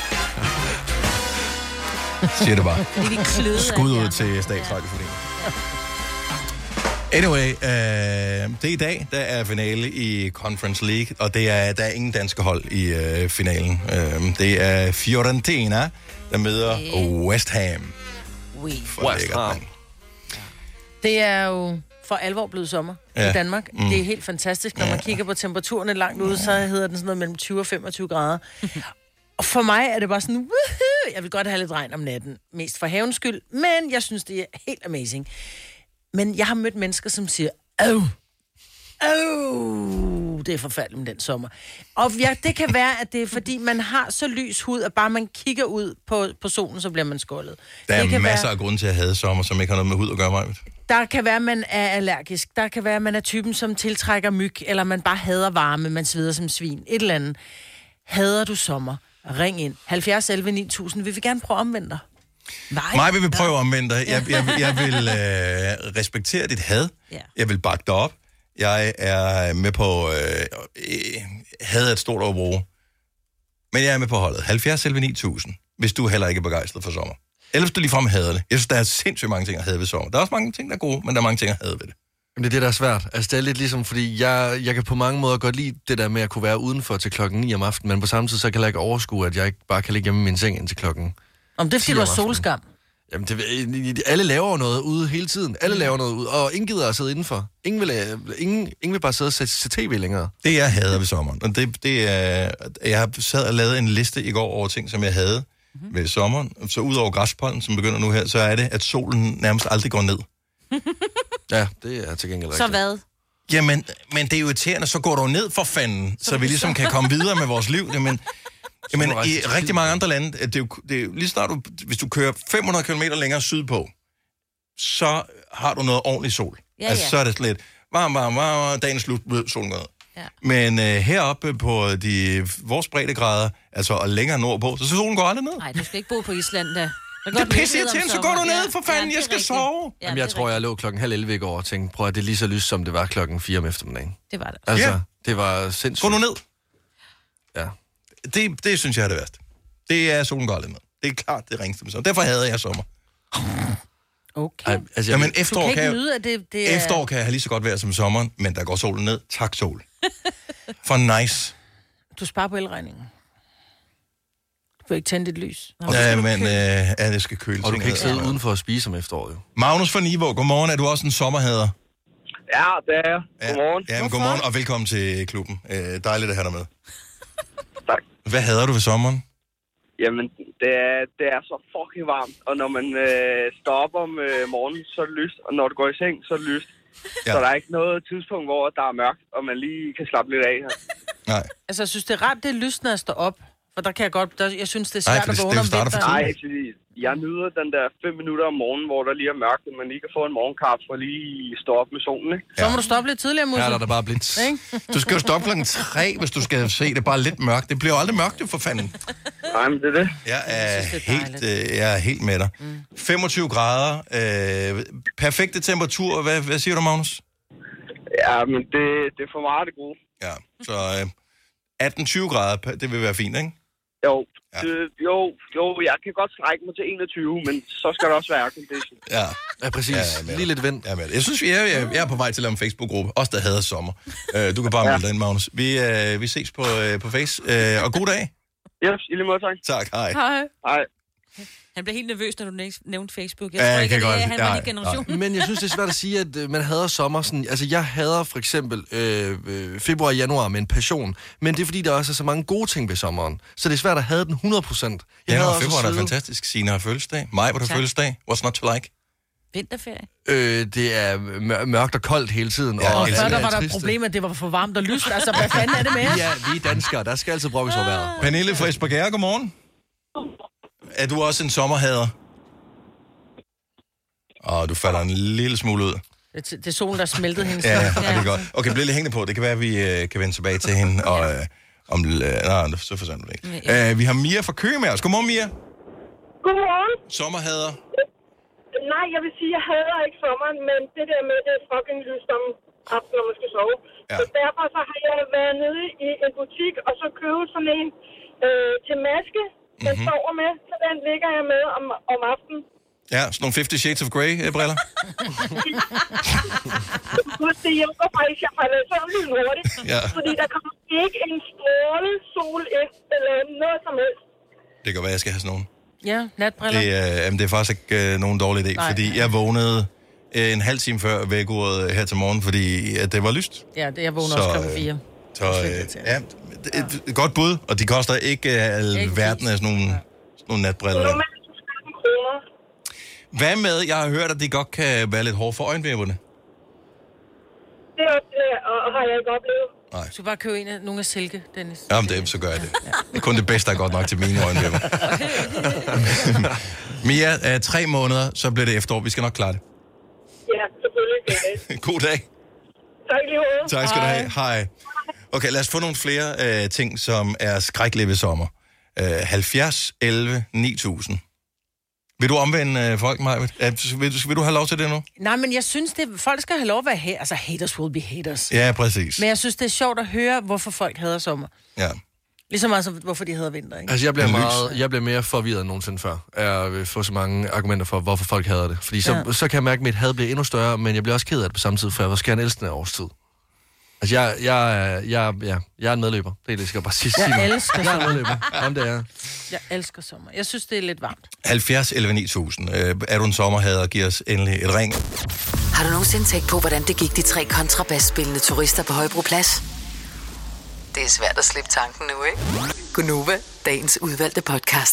Siger det bare. Fordi vi kløede Skud ud til Statsradioforeningen. Anyway, øh, det er i dag, der er finale i Conference League, og det er, der er ingen danske hold i øh, finalen. Øh, det er Fiorentina, der møder okay. West Ham. West Ham. Det er jo for alvor blevet sommer ja. i Danmark. Mm. Det er helt fantastisk. Når man ja. kigger på temperaturerne langt ude, så hedder den sådan noget mellem tyve og femogtyve grader. Og for mig er det bare sådan, woohoo! Jeg vil godt have lidt regn om natten. Mest for havens skyld, men jeg synes, det er helt amazing. Men jeg har mødt mennesker, som siger, åh, åh, det er forfærdeligt med den sommer. Og ja, det kan være, at det er, fordi man har så lys hud, at bare man kigger ud på, på solen, så bliver man skålet. Der er det masser være, af grunde til at have sommer, som ikke har noget med hud at gøre, mig. Der kan være, at man er allergisk. Der kan være, at man er typen, som tiltrækker myg, eller man bare hader varme, man sveder som svin. Et eller andet. Hader du sommer? Ring ind. halvfjerds elleve ni tusind. Vi vil gerne prøve at omvende dig. Nej. Mig vil vi prøve at omvende dig. Jeg, jeg, jeg vil øh, respektere dit had. Ja. Jeg vil bakke dig op. Jeg er med på... Øh, had er et stort overbrug. Men jeg er med på holdet. halvfjerds elleve ni tusind. Hvis du heller ikke er begejstret for sommer. Eller hvis du ligefrem hader det. Jeg synes, der er sindssygt mange ting at hade ved sommer. Der er også mange ting, der er gode, men der er mange ting at hade ved det. Men det er det, der er svært. Altså, det er lidt ligesom, fordi jeg, jeg kan på mange måder godt lide det der med at kunne være udenfor til klokken ni om aftenen, men på samme tid, så kan jeg ikke overskue, at jeg ikke bare kan ligge hjemme i min seng indtil klokken. Om det er fordi, du har solskam. Jamen, det, alle laver noget ude hele tiden. Alle laver noget ude, og ingen gider at sidde indenfor. Ingen vil, ingen, ingen vil bare sidde og se, se tv længere. Det, jeg hader ved sommeren, og det, det er... Jeg har sad og lavet en liste i går over ting, som jeg havde mm-hmm. ved sommeren. Så ud over græspollen, som begynder nu her, så er det, at solen nærmest aldrig går ned. Ja, det er til gengæld rigtigt. Så hvad? Jamen, men det er jo irriterende, så går du ned for fanden, så vi ligesom kan komme videre med vores liv. Jamen, jamen i rigtig mange andre lande, det er jo, det er jo lige snart du, hvis du kører fem hundrede kilometer længere sydpå, så har du noget ordentligt sol. Ja, altså, ja. så er det sådan lidt varm, varm, varm, dagen slut, solen går ned. Ja. Men øh, heroppe på de, vores breddegrader, altså og længere nordpå, så solen går aldrig ned. Nej, du skal ikke bo på Island, da. Det er pisseirriterende, så går du ned, for fanden, ja, jeg skal rigtigt. sove. Ja, Jamen, jeg tror, jeg lå klokken halv elleve i går og tænkte, prøv at det er lige så lyst, som det var klokken fire om eftermiddagen. Det var det. Altså, Ja. det var sindssygt. Gå nu ned. Ja. Det, det synes jeg er det værste. Det er solen går aldrig ned. Det er klart det ringeste med sommer. Derfor havde jeg sommer. Okay. Ej, altså, Jamen, jeg, Du efterår kan kan, ikke jeg, nyde, at det, det er... efterår kan jeg have lige så godt være som sommeren, men der går solen ned. Tak, sol. For nice. Du sparer på elregningen. Du får ikke tændt dit lys. Ja, men øh, ja, det skal køle. og du ting kan ikke ned. sidde udenfor og spise om efteråret, jo. Magnus fra Nivå, godmorgen. Er du også en sommerhader? Ja, det er jeg. Ja. Godmorgen. Ja, men godmorgen og velkommen til klubben. Øh, dejligt at have dig med. Tak. Hvad hader du ved sommeren? Jamen, det er, det er så fucking varmt, og når man øh, står op om øh, morgenen, så er det lyst, og når du går i seng, så er det lyst. Ja. Så der er ikke noget tidspunkt, hvor der er mørkt, og man lige kan slappe lidt af her. Nej. Altså, jeg synes, det er rart, det er lyst, når jeg står op. For der kan jeg godt... Der, jeg synes, det er Nej, svært for at det- vågne det om starter for vinteren. Nej, fordi jeg nyder den der fem minutter om morgenen, hvor der lige er mørkt, og man lige kan få en morgenkaffe og lige stå op med solen, ikke? Så må du stoppe lidt tidligere, Musse. Her er der bare blidt. Ikke? Du skal jo stoppe klokken tre, hvis du skal se det bare lidt mørkt. Det bliver jo aldrig mørkt, jo, for fanden. Nej, men det er det. Jeg er, Jeg synes, det er helt, øh, jeg er helt med dig. Mm. femogtyve grader, øh, perfekte temperatur. Hvad, hvad siger du, Magnus? Ja, men det, det er for meget det gode. Ja, så øh, atten tyve grader, det vil være fint, ikke? Jo, Ja. det, jo, jo, jeg kan godt strække mig til enogtyve, men så skal der også være aircondition. Ja. Ja, præcis. Ja, jeg er med Lige dig. lidt vind. Jeg, er med dig. Jeg synes, vi er, jeg, jeg er på vej til at lave en Facebook-gruppe. Også der hader sommer. Øh, du kan bare melde dig ind, Magnus. Vi, øh, vi ses på, øh, på Face. Øh, og god dag. Yes, i lige måde, tak. Tak, hej. Hej. Hej. Han blev helt nervøs, når du næ- nævnte Facebook. Jeg Ja, tror jeg ikke, kan at godt- det, han var nej, lige generation. Men jeg synes, det er svært at sige, at øh, man hader sommer. Sådan, altså, jeg hader for eksempel øh, øh, februar og januar med en passion. Men det er, fordi der også er så mange gode ting ved sommeren. Så det er svært at have den hundrede procent. Januar og februar er fantastisk. Signe har fødselsdag. Maj var der Tak. fødselsdag. What's not to like? Vinterferie. Øh, det er mør- mørkt og koldt hele tiden. Ja, og Og elsker før det. der var der et triste. problem, at det var for varmt og lyst. Altså, hvad fanden er det med? Ja, vi er danskere. Der skal altid brokkes over vejret. Pernille fra Esbjerg, godmorgen. Er du også en sommerhader? Åh, du falder en lille smule ud. Det, det er solen, der smeltede hendes. Ja, ja, det er godt. Okay, bliv lidt hængende på. Det kan være, at vi øh, kan vende tilbage til hende. Og, øh, om, øh, nej, så forsøger det ikke. Øh, vi har Mia fra Køge med os. Godmorgen, Mia. Godmorgen. Sommerhader. Nej, jeg vil sige, jeg hader ikke sommeren, men det der med, det er fucking lyst om aftenen, når man skal sove. Ja. Så derfor så har jeg været nede i en butik, og så købt sådan en øh, til maske, den Mhm. sover med, så den ligger jeg med om, om aftenen. Ja, sådan nogle Fifty Shades of Grey-briller. Det hjælper faktisk, jeg falder i søvn lige hurtigt, Ja. fordi der kommer ikke en stråle sol ind, eller noget som helst. Det kan være, jeg skal have sådan nogle. Ja, natbriller. Det, øh, jamen, det er faktisk ikke øh, nogen dårlig idé, Nej. fordi jeg vågnede øh, en halv time før vækkeuret her til morgen, fordi at det var lyst. Ja, det jeg vågner Så, også klokken fire. Så øh, ja, det er et godt bud, og de koster ikke øh, alverden af sådan nogle, sådan nogle natbriller. der. Normalt så tretten kroner. Hvad med, jeg har hørt, at det godt kan være lidt hårdt for øjenvipperne. Det er også, øh, og har jeg ikke oplevet. Nej. Du skal bare købe en af nogle af silke, Dennis. Jamen, det, så gør jeg det. Det er kun det bedste, der er godt nok til mine øjenvipper. Mia, øh, tre måneder, så bliver det efterår. Vi skal nok klare det. Ja, selvfølgelig. Det er det. God dag. Tak lige måde. Tak skal du have. Hej. Okay, lad os få nogle flere øh, ting, som er skrækkelige ved sommer. Øh, halvfjerds elleve ni tusind. Vil du omvende øh, folk, Maja? Vil, du- vil du have lov til det nu? Nej, men jeg synes, det, folk skal have lov at være ha- altså, haters will be haters. Ja, præcis. Men jeg synes, det er sjovt at høre, hvorfor folk hader sommer. Ja. Ligesom altså, hvorfor de hader vinter, ikke? Altså, jeg bliver, Men lys. meget, jeg bliver mere forvirret end nogensinde før, af at få så mange argumenter for, hvorfor folk hader det. Fordi så, Ja. så kan jeg mærke, at mit had bliver endnu større, men jeg bliver også ked af det på samme tid, for jeg var skærende elskende af årstid. Altså, jeg, jeg, er- jeg, ja, jeg er en medløber. Det er det, jeg skal bare sige. Jeg sige nu. elsker Jeg er en sommer. medløber. Jamen, det er jeg. Jeg elsker sommer. Jeg synes, det er lidt varmt. halvfjerds elleve ni tusind. Øh, er du en sommerhader, giv os endelig et ring. Har du nogensinde tænkt på, hvordan det gik de tre kontrabasspillende turister på Højbroplads? Det er svært at slippe tanken nu, ikke? Gunova, dagens udvalgte podcast.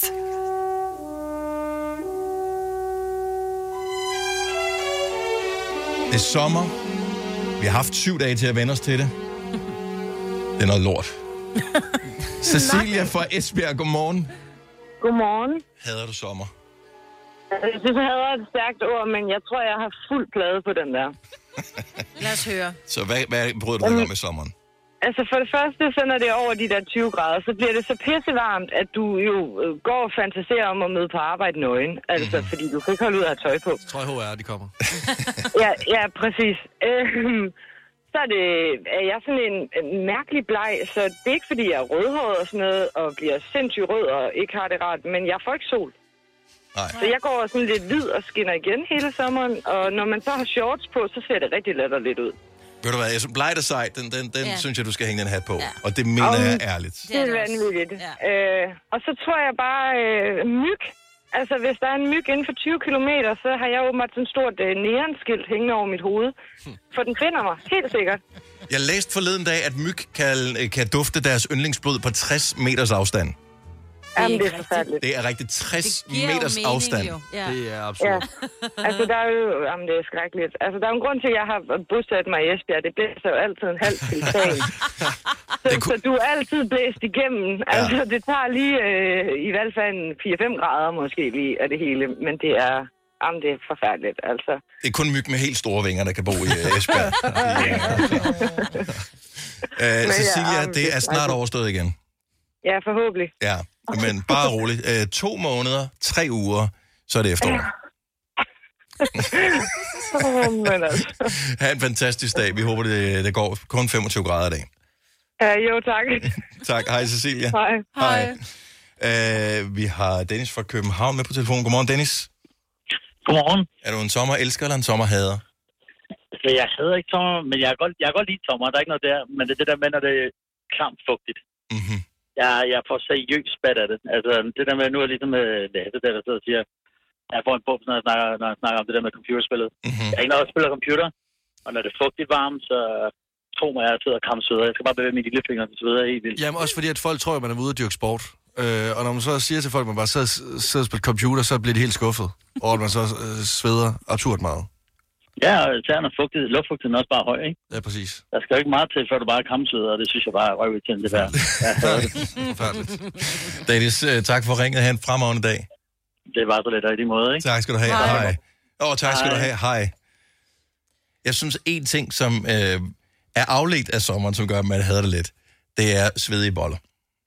Det er sommer. Vi har haft syv dage til at vende os til det. Det er noget lort. Cecilia fra Esbjerg, godmorgen. Godmorgen. Hader du sommer? Jeg synes, jeg havde et stærkt ord, men jeg tror, jeg har fuld plade på den der. Lad os høre. Så hvad, hvad bryder du dig om i sommeren? Altså for det første, så når det er over de der tyve grader, så bliver det så pissevarmt, at du jo øh, går og fantaserer om at møde på arbejde nøgen. Altså, mm. fordi du kan ikke holde ud af at have tøj på. Jeg tror, H R, de kommer. ja, ja, præcis. Øh, så er, det, er jeg sådan en, en mærkelig bleg, så det er ikke fordi, jeg er rødhåret og sådan noget, og bliver sindssygt rød og ikke har det rart, men jeg får ikke sol. Nej. Så jeg går sådan lidt hvid og skinner igen hele sommeren, og når man så har shorts på, så ser det rigtig latterligt ud. Ved du hvad, jeg synes, blegt og sejt, den, den, den Ja. synes jeg, du skal hænge den hat på. Ja. Og det mener jeg ærligt. Det er vanvittigt. Ja. Øh, og så tror jeg bare, øh, myg. Altså, hvis der er en myg inden for tyve kilometer, så har jeg åbenbart sådan et stort øh, neonskilt hængende over mit hoved. For den finder mig, helt sikkert. Jeg læste forleden dag, at myg kan, kan dufte deres yndlingsblod på tres meters afstand. Jamen, det er forfærdeligt. Det er rigtig tres meters mening, afstand. jo. Ja. Det er absolut. Ja. Altså, der er jo... Jamen, det er skrækkeligt. Altså, der er jo en grund til, at jeg har bosat mig i Esbjerg. Det blæser jo altid en halv til sagen. så, kunne... så du er altid blæst igennem. Altså, ja. Det tager lige øh, i hvert fald fire til fem grader måske lige af det hele. Men det er... Jamen, det er forfærdeligt, altså. Det er kun myg med helt store vinger, der kan bo i uh, Esbjerg. uh, Cecilia, det er snart overstået igen. Ja, forhåbentlig. Ja, men bare roligt. Uh, to måneder, tre uger, så er det efterår. oh, men altså. Ha' en fantastisk dag. Vi håber, det, det går kun femogtyve grader i dag. Ja, jo, tak. Tak. Hej, Cecilia. Hej. Hej. Uh, vi har Dennis fra København med på telefonen. Godmorgen, Dennis. Godmorgen. Er du en sommerelsker eller en sommerhader? Jeg hader ikke sommer, men jeg kan godt, jeg kan godt lide sommer. Der er ikke noget der. Men det er det der med, når det er klamt fugtigt. Mm-hmm. Jeg, jeg får seriøst spat af det. Altså, det der med, nu er ligesom med Lasse, der, der sidder og siger, jeg får en bums, når jeg snakker, når jeg snakker om det der med computerspillet. Mm-hmm. Jeg er ikke noget, der spiller computer, og når det er fugtigt varmt, så tro mig, jeg sidder og krammer sveder. Jeg skal bare bevæge mine lillefinger til sveder helt vildt. Jamen også fordi, at folk tror, at man er ude at dyrke sport. Øh, og når man så siger til folk, at man bare sidder, sidder og spiller computer, så bliver de helt skuffet. Og at man så øh, sveder absurd meget. Ja, og især når fugtigt, luftfugtigheden er også bare høj, ikke? Ja, præcis. Der skal jo ikke meget til, før du bare er kramsveder, og det synes jeg bare er røvirriterende, det der. Ja, forfærdeligt. Dennis, øh, tak for ringet. Ha' en fremragende dag. Det var så lidt af de måde, ikke? Tak skal du have. Hej. Hej. Åh, oh, tak skal Hej. du have. Hej. Jeg synes, en ting, som øh, er afledt af sommeren, som gør, at man hader det lidt, det er svedige boller.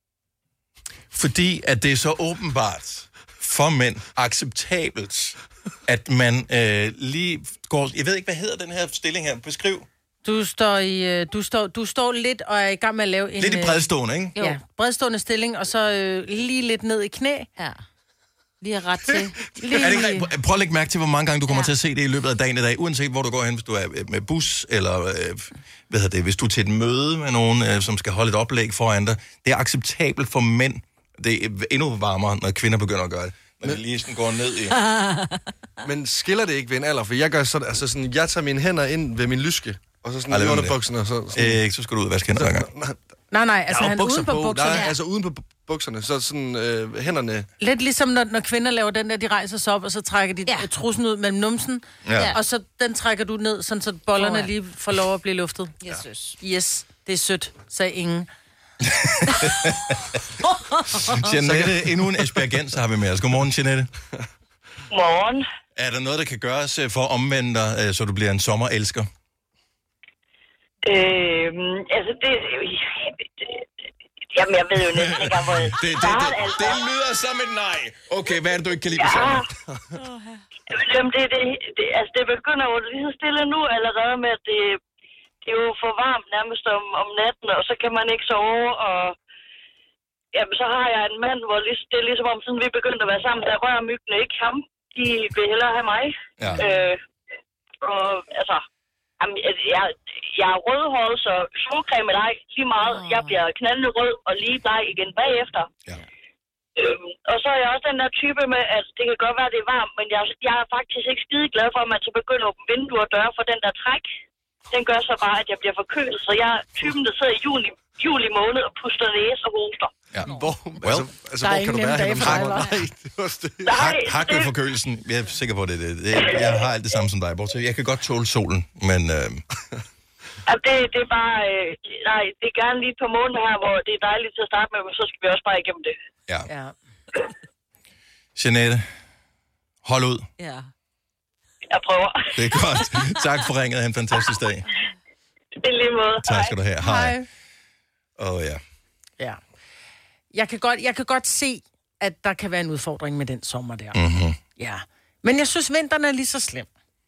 Fordi at det er så åbenbart for mænd acceptabelt, at man øh, lige går... Jeg ved ikke, hvad hedder den her stilling her? Beskriv. Du står, i, øh, du, står, du står lidt og er i gang med at lave en... Lidt i bredstående, ikke? Øh, ja, bredstående stilling, og så øh, lige lidt ned i knæ. Ja. Lige ret til. Lige... Er det ikke, rigtigt? Prøv at lægge mærke til, hvor mange gange du kommer ja. til at se det i løbet af dagen i dag, uanset hvor du går hen, hvis du er med bus, eller øh, hvad hedder det, hvis du er til et møde med nogen, øh, som skal holde et oplæg foran dig. Det er acceptabelt for mænd. Det er endnu varmere, når kvinder begynder at gøre det. Når det lige sådan går ned i... Men skiller det ikke ved en alder? For jeg gør sådan, altså sådan, jeg tager mine hænder ind ved min lyske, og så sådan Ej, i under bukserne. Så, sådan... Øh, ikke så skal du ud og vaske hænder hver gang. Nej, nej, altså ja, han er uden på bukserne. Nej, altså uden på bukserne, så sådan øh, hænderne... Lidt ligesom når, når kvinder laver den der, de rejser sig op, og så trækker de ja. trussen ud mellem numsen, ja. og så den trækker du ned, sådan så bollerne Foran. lige får lov at blive luftet. Yes, ja. Yes, det er sødt, sagde ingen. Jeanette, endnu en esbjergenser har vi med os. Godmorgen, Jeanette. Godmorgen. Er der noget, der kan gøres for at omvende dig, så du bliver en sommerelsker? Øhm, altså det... Jamen, jeg ved jo næsten ikke, hvor jeg det, det, det, altså. Det lyder som et nej. Okay, hvad er det, du ikke kan lide på ja. sommer? Jamen, det, det, det, altså, det begynder jo lige så stille nu allerede med, at det, det er jo for varmt nærmest om, om natten, og så kan man ikke sove, og jamen, så har jeg en mand, hvor det er ligesom om, siden vi begyndte at være sammen, der rører myggene ikke ham. De vil hellere have mig. Ja. Øh, og altså... Jamen, jeg, jeg er rødhåret, så solcreme eller ej, lige meget. Oh. Jeg bliver knaldende rød og lige bleg igen bagefter. Ja. Øhm, og så er jeg også den der type med, at det kan godt være, at det er varmt, men jeg, jeg er faktisk ikke skide glad for, at man så begynder at åbne vinduer og døre, for den der træk, den gør så bare, at jeg bliver forkølet. Så jeg er typen, der sidder i juli, juli måned og puster næse og hoster. Ja. Hvor, well, altså, altså, hvor kan du være henne om sommeren? Nej, det var det. Hak, hakkelforkølelsen. Jeg er sikker på, det, det, det jeg har alt det samme som dig, bortset. Jeg kan godt tåle solen, men... Øh... Ja, det, det er bare... Øh, nej, det er gerne lige et par måneder her, hvor det er dejligt til at starte med, men så skal vi også bare igennem det. Ja. ja. Jeanette, hold ud. Ja. Jeg prøver. Det er godt. Tak for ringet. Ha' en fantastisk dag. Det er lige måde. Tak skal du have. Hej. Hej. Åh oh, ja. Ja. Jeg kan, godt, jeg kan godt se, at der kan være en udfordring med den sommer der. Mm-hmm. Ja. Men jeg synes, vinteren er lige så slem.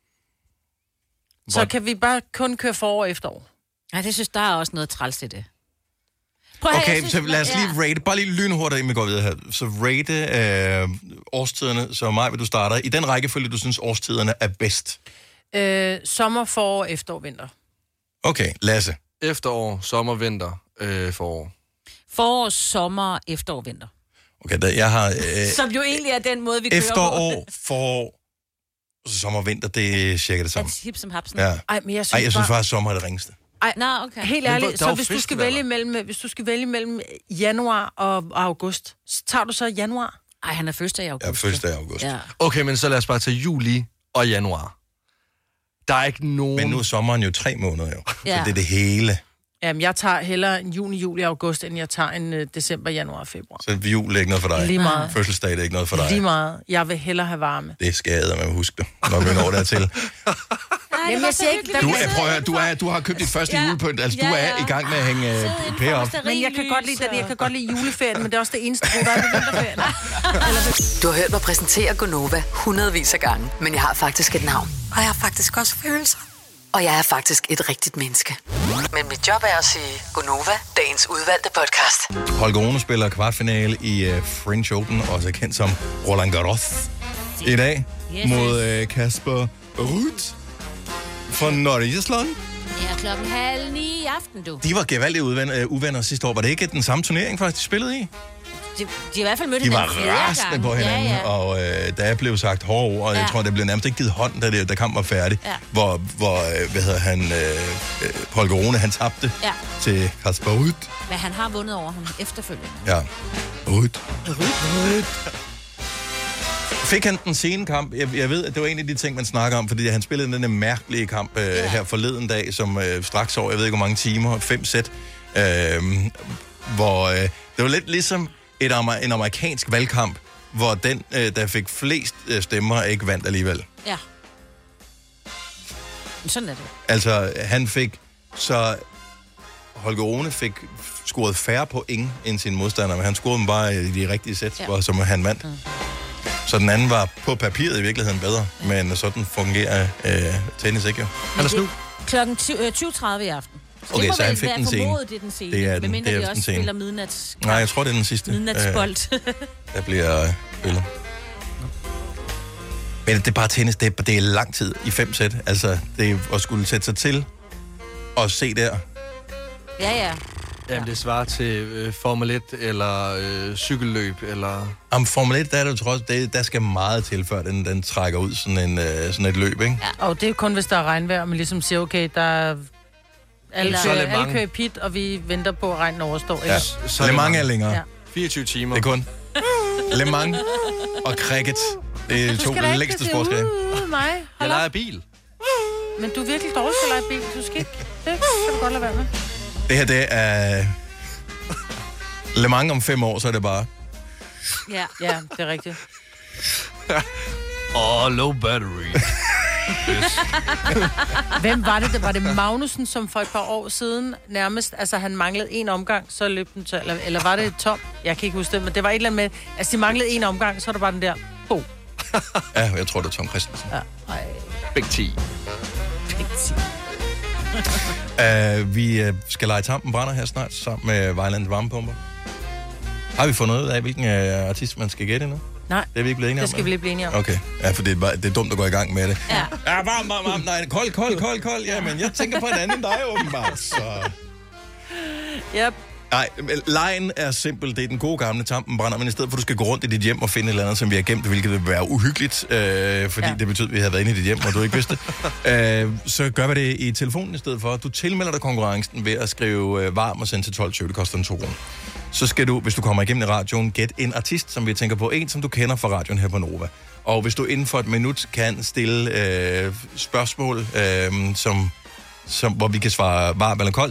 Så Hvor... kan vi bare kun køre forår og efterår. Nej, det synes, der er også noget træls i det. Prøv, okay, synes, så lad os lige rate, bare lige lynhurtigt, inden vi går videre her. Så rate øh, årstiderne, så Maj, vil du starter i den rækkefølge, du synes, årstiderne er bedst. Øh, sommer, forår, efterår, vinter. Okay, Lasse. Efterår, sommer, vinter, øh, forår. Forår, sommer, efterår, vinter. Okay, der, jeg har... Øh, Som jo egentlig er den måde, vi kører efterår, på. forår, sommer, vinter, det er cirka det samme. At hip som hapsen. Ja. Ej, men jeg synes, Ej, jeg synes bare... faktisk, sommer er det ringeste. Ej, Nå, okay. Helt ærligt, så hvis du, skal vælge mellem, hvis du skal vælge mellem januar og august, så tager du så januar? Ej, han er første i august. Ja, første i august. Ja. Okay, men så lad os bare tage juli og januar. Der er ikke nogen... Men nu er sommeren jo tre måneder jo. Ja. Så det er det hele. Jamen, jeg tager hellere en juni, juli, august, end jeg tager en uh, december, januar, februar. Så jul er ikke noget for dig. Lige meget. Fødselsdag er ikke noget for dig. Lige meget. Jeg vil hellere have varme. Det er skadet, man huske det, når vi når dertil. Jamen, jeg siger ikke... Du, er, prøv at høre, du, er, du har købt dit første ja. julepynt. Altså, ja, ja. du er i gang med at hænge uh, pære op. Men jeg kan godt lide, jeg kan godt lide juleferien, men det er også det eneste, der er ved vinterferien. Du har hørt mig præsentere Gonova hundredvis af gange, men jeg har faktisk et navn. Og jeg har faktisk også følelser. Og jeg er faktisk et rigtigt menneske. Men mit job er at sige Gonova, dagens udvalgte podcast. Holger Rune spiller kvartfinale i uh, French Open, også kendt som Roland Garros, i dag Yes. mod uh, Kasper Ruud fra Nordisland. Ja, klokken halv ni i aften, du. De var gevaldige uvenner, uh, uvenner sidste år. Var det ikke den samme turnering, faktisk, de spillede i? De, de har i hvert fald mødt De var hinanden flere rasende gange. på hinanden, ja, ja. og øh, der blev sagt hårde ord, og jeg Ja. tror, der blev nærmest ikke givet hånd, da, det, da kampen var færdig. Ja. Hvor, hvor øh, hvad hedder han, øh, øh, Holger Rune, han tabte Ja. til Kasper Ruud. Men han har vundet over ham efterfølgende. Ja, Ruud. Ruud. Fik han den sene kamp? Jeg, jeg ved, at det var en af de ting, man snakker om, fordi han spillede den der mærkelige kamp øh, yeah. her forleden dag, som øh, straks over, jeg ved ikke hvor mange timer, fem sæt, øh, hvor øh, det var lidt ligesom et, en amerikansk valgkamp, hvor den, øh, der fik flest øh, stemmer, ikke vandt alligevel. Ja. Men sådan er det. Altså, han fik så... Holger Rune fik scoret færre point end sin modstander, men han scorede dem bare i de rigtige sæt, ja. Hvor, som han vandt. Mm. Så den anden var på papiret i virkeligheden bedre, men sådan fungerer øh, tennis ikke jo. Han er snu. Klokken tyve tredive i aften. Så Okay, det må så han vel fik være den scene. formodet, det er den scene. Det er den, Medmindre det er de den også scene. spiller midnats... Nej, jeg tror, det er den sidste. Midnatsbold. Øh, der bliver øh, spillet. Men det er bare tennis, det er, det er lang tid i fem sæt. Altså, det er at skulle sætte sig til og se der. Ja, ja. Jamen, det svarer til øh, Formel et eller øh, cykelløb, eller... Om Formel et, der er det jo trods, det, der skal meget til, før den, den trækker ud sådan, en, øh, sådan et løb, ikke? Ja, og det er kun, hvis der er regnvejr, og man ligesom siger, okay, der er... Alle, Så er kører, Le alle Mans. kører i pit, og vi venter på, at regnen overstår. Ja, så Le Mans er længere. Ja. fireogtyve timer. Det er kun Le Mans og cricket. Det er Du to skal da ikke længste sige, sportsgrene. uh, mig. Jeg Hold leger op. bil. Men du er virkelig dårlig til at lege bil. Du skal ikke... Det kan du godt lade være med. Det her, det er... Le Mans om fem år, så er det bare... Ja, ja, det er rigtigt. Åh, oh, low battery. Hvem var det? Det var det Magnussen, som for et par år siden nærmest... Altså, han manglede en omgang, så løb den til... Eller, eller var det Tom? Jeg kan ikke huske det, men det var et eller andet med... Altså, de manglede en omgang, så var der bare den der... Bo. Ja, jeg tror, det er Tom Christensen. Ja. Ej. Big T. Big T. Uh, vi uh, skal lege Tampen Brænder her snart, sammen med Vejland Varmepumper. Har vi fundet ud af, hvilken uh, artist man skal gætte nu? Nej, det er vi ikke blevet enige om. det skal vi lige blive enige om. Okay, ja, for det er, bare, det er dumt at gå i gang med det. Ja. Ja, varm, varm, varm, nej, kold, kold, kold, kold. Ja, men jeg tænker på en anden end dig, åbenbart. Så... Yep. Nej, lejen er simpel. Det er den gode gamle Tampen Brænder, men i stedet for, at du skal gå rundt i dit hjem og finde et eller andet, som vi har gemt, hvilket vil være uhyggeligt, øh, fordi ja. det betyder, at vi havde været inde i dit hjem, og du ikke vidste det. øh, så gør vi det i telefonen i stedet for. Du tilmelder dig konkurrencen ved at skrive øh, varm og sende til tolv tyve. Det koster en to kroner. Så skal du, hvis du kommer igennem i radioen, gætte en artist, som vi tænker på. En, som du kender fra radioen her på Nova. Og hvis du inden for et minut kan stille øh, spørgsmål, øh, som, som, hvor vi kan svare varm eller koldt til,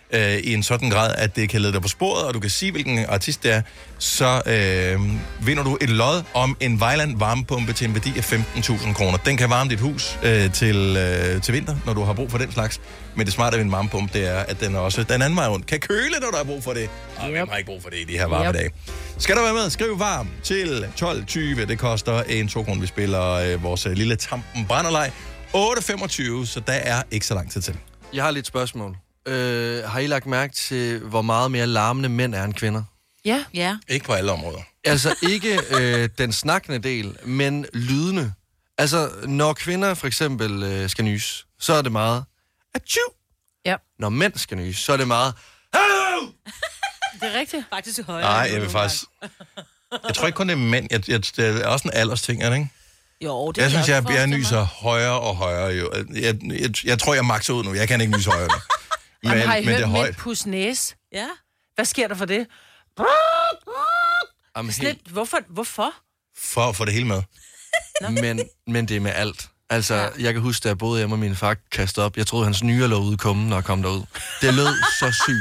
øh, i en sådan grad, at det kan lede dig på sporet, og du kan sige, hvilken artist det er, så øh, vinder du et lod om en Weiland varmepumpe til en værdi af femten tusind kroner. Den kan varme dit hus øh, til, øh, til vinter, når du har brug for den slags. Men det smarte ved en varmepumpe, det er, at den også den anden vej rundt kan køle, når du har brug for det. Og yep. man har ikke brug for det i de her varme yep. dage. Skal du være med? Skriv varm til tolv tyve. Det koster en to kroner. Vi spiller øh, vores øh, lille Tampen Brænderleg. otte femogtyve, så der er ikke så lang tid til. Jeg har lidt spørgsmål. Øh, har I lagt mærke til, hvor meget mere larmende mænd er end kvinder? Ja. ja. Ikke på alle områder. Altså ikke øh, den snakkende del, men lydende. Altså, når kvinder for eksempel øh, skal nys, så er det meget atju. Ja. Når mænd skal nys, så er det meget hallo. Det er rigtigt. Faktisk højere. Nej, jeg vil faktisk... Jeg tror ikke kun det er mænd. Jeg, jeg, det er også en aldersting, er det ikke? Jo, det jeg er synes, jeg, jeg, jeg nyser nyser højere og højere. Jo. Jeg, jeg, jeg tror, jeg makser ud nu. Jeg kan ikke nyse højere. Men, Jamen, har I men hørt det er højt. mænd pus næse? Ja. Hvad sker der for det? Jamen, Snit, hvorfor? Hvorfor? For at få det hele med. men, men det er med alt. Altså, ja. Jeg kan huske, da jeg boede hjemme, og min far kastede op. Jeg troede, hans nyre lå ude i kummen, når jeg kom derud. Det lød så sygt.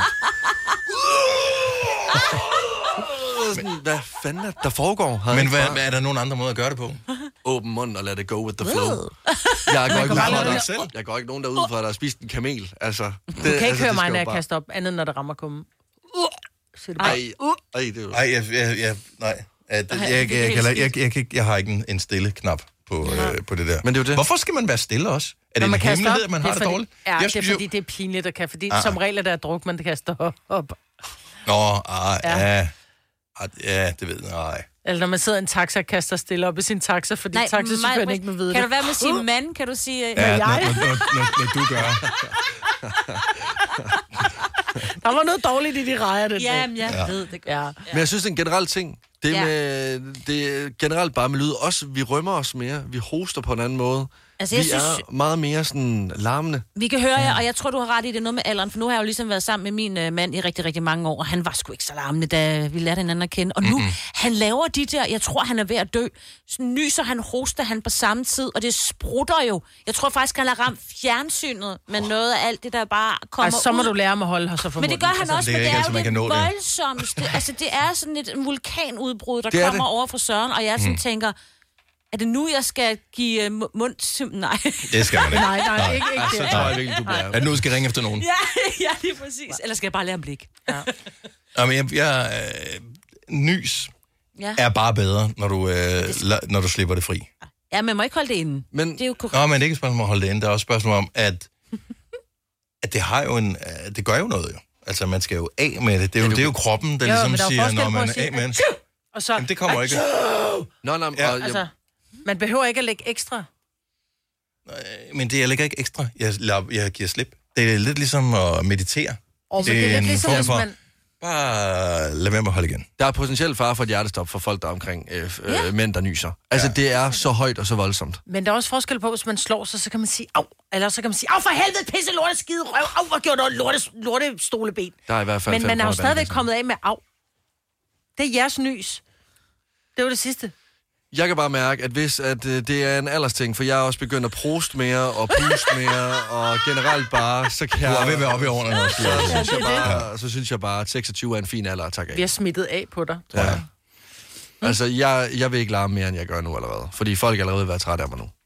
Sådan, hvad fanden er der foregår? Havde Men hvad, er der nogen andre måder at gøre det på? Åben mund og lad det go with the flow. Jeg går ikke, der, jeg går ikke nogen derud fra, der har spist en kamel. Altså, det, du kan ikke altså, høre mig, når jeg bare... kaster op, andet når det rammer kummen. Ej, ej, det er jo... Ej, jeg, jeg, jeg, nej. Jeg, jeg, jeg, jeg, jeg, jeg, jeg, jeg, jeg har ikke en, en stille knap på, ja. øh, på det der. Men det er jo det. Hvorfor skal man være stille også? Er det en hemmelighed, at man har det, det dårligt? Ja, jeg det er fordi, det er pinligt at kan. Fordi ah. som regel er der druk, man kaster op. Nå, ah, ja. ja. Ja, det ved jeg, nej. Eller når man sidder i en taxa og kaster stille op i sin taxa, fordi taxachaufføren ikke må vide det. Kan du være med sin uh. mand? Kan du sige... Ja, jeg? Når, når, når, når du gør. Der var noget dårligt i de rejer, det ja, jeg ja. ved det. Ja. Men jeg synes, det er en generel ting. Det er, ja. med, det er generelt bare med lyd. Også, vi rømmer os mere. Vi hoster på en anden måde. Altså, vi jeg synes, er meget mere sådan larmende. Vi kan høre jer, og jeg tror, du har ret i det noget med alderen, for nu har jeg jo ligesom været sammen med min øh, mand i rigtig, rigtig mange år, og han var sgu ikke så larmende, da vi lærte hinanden at kende. Og nu, mm-hmm. han laver de der, jeg tror, han er ved at dø. Så nyser han, hoster han på samme tid, og det sprutter jo. Jeg tror faktisk, han har ramt fjernsynet med oh. noget af alt det, der bare kommer altså, så må ud. du lære ham at holde her så for Men det gør han altså, også, det men det er altid, jo det voldsomste. Altså, det er sådan et vulkanudbrud, der det kommer det. over fra Søren, og jeg sådan mm. tænker... Er det nu, jeg skal give uh, mund til... Nej. Det skal man ikke. nej, nej, ikke, ikke det. Så tror jeg virkelig, du bliver... At nu skal ringe efter nogen. Ja, ja, lige præcis. Eller skal jeg bare lære en blik? Ja. Jamen, jeg... jeg øh, nys ja. er bare bedre, når du, øh, la, når du slipper det fri. Ja, men man må ikke holde det inde. Men, det er jo korrekt. Nå, men det er ikke et spørgsmål om at holde det inde. Det er også et spørgsmål om, at, at det har jo en... Det gør jo noget, jo. Altså, man skal jo af med det. Det er jo, det er jo kroppen, der jo, ligesom siger, når man er af med det. Og så... Jamen, det kommer ikke. Nå, nå, ja. og, altså, man behøver ikke at lægge ekstra. Men det, jeg lægger ikke ekstra. Jeg, jeg giver slip. Det er lidt ligesom at meditere. Og det, det er lidt ligesom, hvis man... Bare lad være med at holde igen. Der er potentielt fare for et hjertestop for folk, der er omkring øh, ja. øh, mænd, der nyser. Altså, ja. det er så højt og så voldsomt. Men der er også forskel på, hvis man slår sig, så kan man sige, au. Eller så kan man sige, au for helvede, pisse, lorte, skide, røv, au, hvor gjorde du lorte, lorte stoleben. Der er i hvert fald men man er jo stadigvæk kommet af med au. Det er jeres nys. Det var det sidste. Jeg kan bare mærke, at hvis at, øh, det er en aldersting, for jeg er også begyndt at proste mere og puste mere, og generelt bare, så kan jeg... Du er ved at være oppe i årene også. Så, ja, synes jeg bare, så synes jeg bare, at seksogtyve er en fin alder at takke af. Vi har smittet af på dig, tror ja. jeg. Mm. Altså, jeg, jeg vil ikke larme mere, end jeg gør nu allerede. Fordi folk er allerede ved at være trætte af mig nu.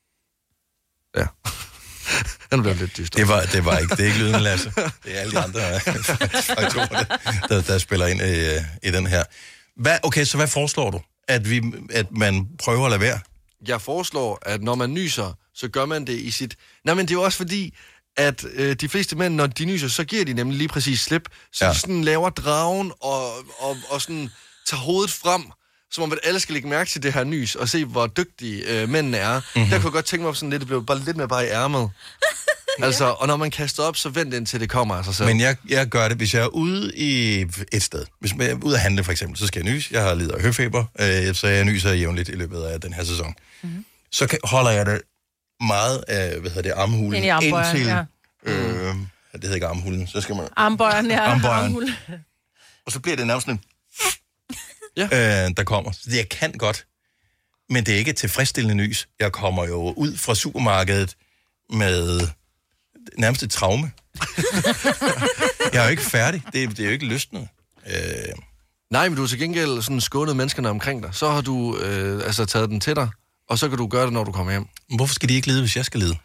Ja. Den blev lidt dyster. Det var, det var ikke, det er ikke lyden, Lasse. Det er alle de andre faktorer, der, der spiller ind i, i den her. Hvad, okay, så hvad foreslår du? At, vi, at man prøver at lade være? Jeg foreslår, at når man nyser, så gør man det i sit... Nej, men det er jo også fordi, at øh, de fleste mænd, når de nyser, så giver de nemlig lige præcis slip. Så ja. de sådan laver dragen og, og, og sådan tager hovedet frem, som om at alle skal lægge mærke til det her nys, og se, hvor dygtige øh, mændene er. Mm-hmm. Der kunne jeg godt tænke mig op sådan lidt, det blev bare lidt mere bare i ærmet. Altså, og når man kaster op, så vent indtil det kommer af sig selv. Men jeg, jeg gør det, hvis jeg er ude i et sted. Hvis jeg er ude at handle, for eksempel, så skal jeg nys. Jeg har lidt af høfeber, øh, så jeg nyser jævnligt i løbet af den her sæson. Mm-hmm. Så kan, holder jeg det meget af, hvad hedder det, armhulen. Ind i indtil... Ja. Øh, det hedder ikke armhulen, så skal man... Armbøjeren, ja. Armbøjeren. Og så bliver det nærmest sådan ja. øh, der kommer. Så jeg kan godt, men det er ikke et tilfredsstillende nys. Jeg kommer jo ud fra supermarkedet med... nærmest et traume. Jeg er jo ikke færdig. Det er, det er jo ikke lystnet. Øh... Nej, men du er til gengæld sådan skånet menneskerne omkring dig. Så har du øh, altså taget den til dig, og så kan du gøre det, når du kommer hjem. Hvorfor skal de ikke lide, hvis jeg skal lide?